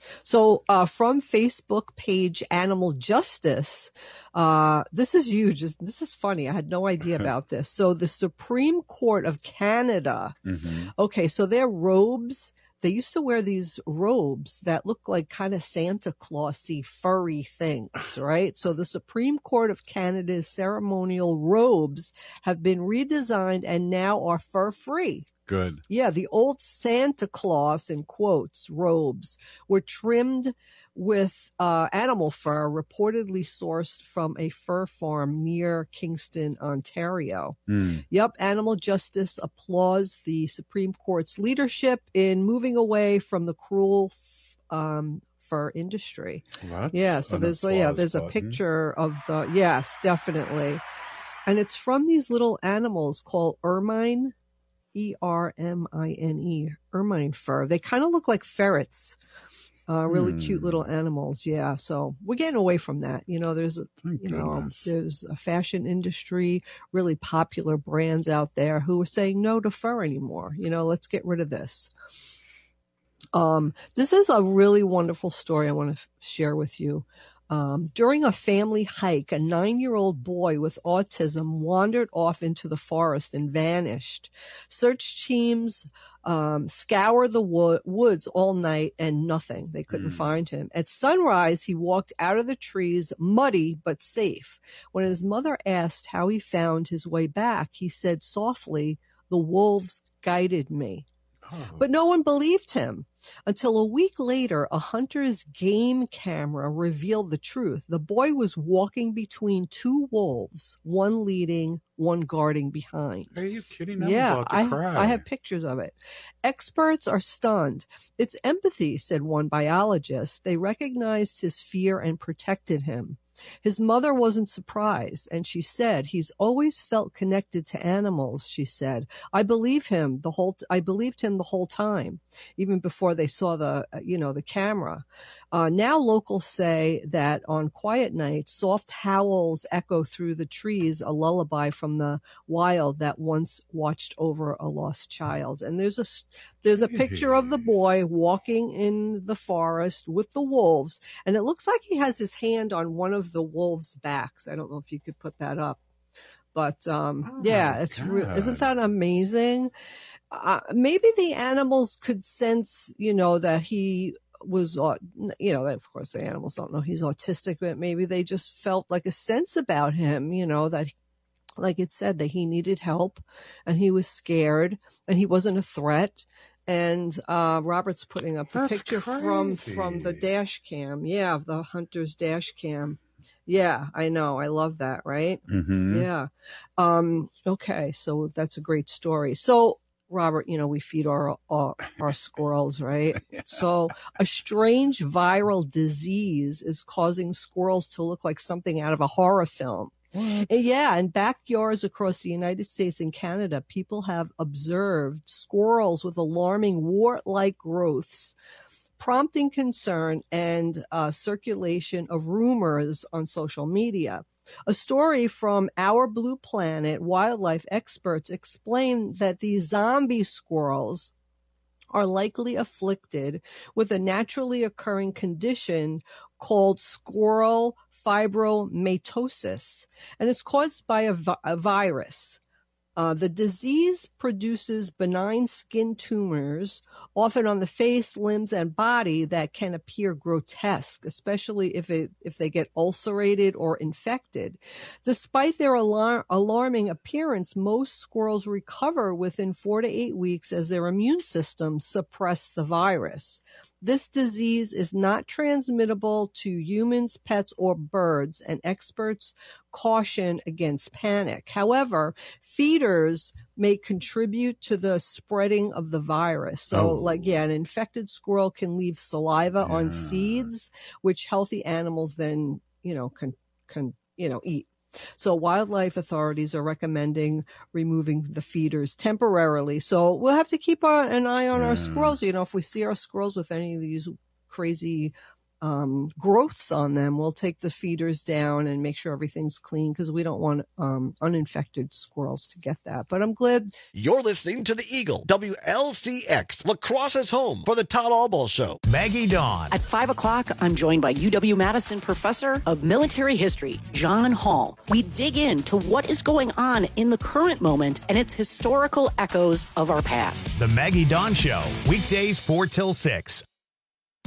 So uh, from Facebook page Animal Justice, uh, this is huge. This is funny. I had no idea about this. So the Supreme Court of Canada.
Mhm.
Okay, so their robes, they used to wear these robes that look like kind of Santa Clausy furry things, right? So the Supreme Court of Canada's ceremonial robes have been redesigned and now are fur free.
Good.
Yeah, the old Santa Claus, in quotes, robes were trimmed with uh, animal fur reportedly sourced from a fur farm near Kingston, Ontario.
Mm.
Yep, Animal Justice applauds the Supreme Court's leadership in moving away from the cruel um, fur industry.
Well,
yeah, so there's yeah, there's a
button.
picture of the yes, definitely, and it's from these little animals called ermine, E R M I N E, ermine fur. They kind of look like ferrets. Uh, really
Hmm.
cute little animals, yeah. So we're getting away from that. You know, there's a,
Thank
you know,
goodness.
there's a fashion industry, really popular brands out there who are saying no to fur anymore. You know, let's get rid of this. Um, this is a really wonderful story I want to share with you. Um, during a family hike, a nine-year-old boy with autism wandered off into the forest and vanished. Search teams um, scoured the wo- woods all night and nothing. They couldn't
Mm.
find him. At sunrise, he walked out of the trees, muddy but safe. When his mother asked how he found his way back, he said softly, "The wolves guided me." But no one believed him until a week later, a hunter's game camera revealed the truth. The boy was walking between two wolves, one leading, one guarding behind.
Are you kidding? I'm
yeah,
about to
I,
cry.
I have pictures of it. Experts are stunned. It's empathy, said one biologist. They recognized his fear and protected him. His mother wasn't surprised, and she said, "He's always felt connected to animals," she said. I believe him the whole, I believed him the whole time, even before they saw the, uh, you know, the camera. Uh, now locals say that on quiet nights, soft howls echo through the trees, a lullaby from the wild that once watched over a lost child. And there's a, there's a picture of the boy walking in the forest with the wolves, and it looks like he has his hand on one of the wolves' backs. I don't know if you could put that up, but um,
Oh
yeah,
my
it's re-
God.
isn't that amazing? Uh, maybe the animals could sense, you know, that he was, au- you know, of course the animals don't know he's autistic, but maybe they just felt like a sense about him, you know, that, like it said, that he needed help and he was scared and he wasn't a threat. And uh, Robert's putting up the
That's
picture from
crazy.
from the dash cam, yeah, of the hunter's dash cam. Yeah, I know, I love that, right?
Mhm.
Yeah. Um, okay, so that's a great story. So, Robert, you know, we feed our our, our squirrels, right? So a strange viral disease is causing squirrels to look like something out of a horror film. And yeah, in backyards across the United States and Canada, people have observed squirrels with alarming wart-like growths, prompting concern and uh, circulation of rumors on social media. A story from Our Blue Planet wildlife experts explain that these zombie squirrels are likely afflicted with a naturally occurring condition called squirrel fibromatosis, and it's caused by a, vi- a virus. Uh, the disease produces benign skin tumors, often on the face, limbs, and body, that can appear grotesque, especially if it if they get ulcerated or infected. Despite their alar- alarming appearance, most squirrels recover within four to eight weeks as their immune systems suppress the virus. This disease is not transmittable to humans, pets, or birds, and experts caution against panic. However, feeders may contribute to the spreading of the virus. So,
Oh.
like, yeah, an infected squirrel can leave saliva on
Yeah.
seeds, which healthy animals then, you know, can, can, you know, eat. So wildlife authorities are recommending removing the feeders temporarily. So we'll have to keep our, an eye on our
Yeah.
squirrels. You know, if we see our squirrels with any of these crazy um, growths on them, we'll take the feeders down and make sure everything's clean, because we don't want um, uninfected squirrels to get that. But I'm glad.
You're listening to the Eagle, W L C X, Lacrosse's home for the Todd Alball Show.
Maggie Dawn.
At five o'clock, I'm joined by U W-Madison Professor of Military History, John Hall. We dig into what is going on in the current moment and its historical echoes of our past.
The Maggie Dawn Show, weekdays four till six.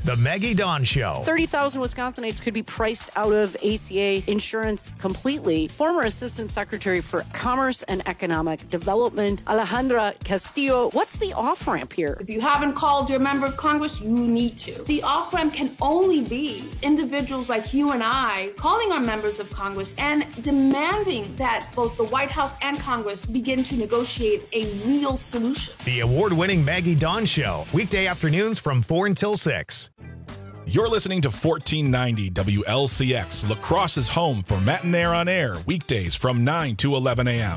The Maggie Dawn Show.
thirty thousand Wisconsinites could be priced out of A C A insurance completely. Former Assistant Secretary for Commerce and Economic Development, Alejandra Castillo. What's the off-ramp here?
If you haven't called your member of Congress, you need to. The off-ramp can only be individuals like you and I calling our members of Congress and demanding that both the White House and Congress begin to negotiate a real solution.
The award-winning Maggie Dawn Show. Weekday afternoons from four until six.
You're listening to fourteen ninety W L C X, La Crosse's home for Matinaire on Air, weekdays from nine to eleven a.m.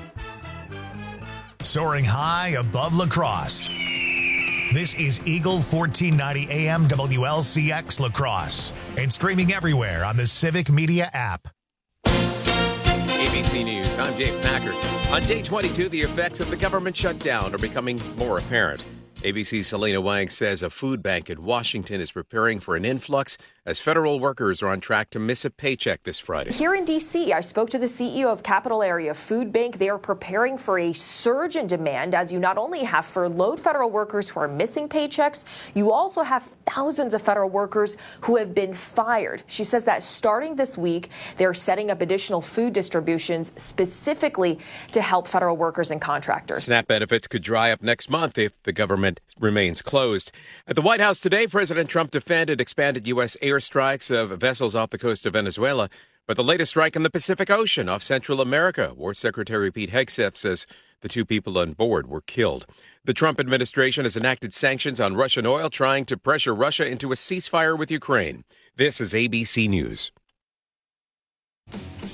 Soaring high above La Crosse. This is Eagle fourteen ninety A M W L C X La Crosse and streaming everywhere on the Civic Media app.
A B C News, I'm Dave Packard. On day twenty-two, the effects of the government shutdown are becoming more apparent. A B C's Selena Wang says a food bank in Washington is preparing for an influx as federal workers are on track to miss a paycheck this Friday.
Here in D C, I spoke to the C E O of Capital Area Food Bank. They are preparing for a surge in demand, as you not only have furloughed federal workers who are missing paychecks, you also have thousands of federal workers who have been fired. She says that starting this week, they're setting up additional food distributions specifically to help federal workers and contractors.
SNAP benefits could dry up next month if the government remains closed. At the White House today, President Trump defended expanded U S airstrikes of vessels off the coast of Venezuela, but the latest strike in the Pacific Ocean off Central America. War Secretary Pete Hegseth says the two people on board were killed. The Trump administration has enacted sanctions on Russian oil, trying to pressure Russia into a ceasefire with Ukraine. This is A B C News.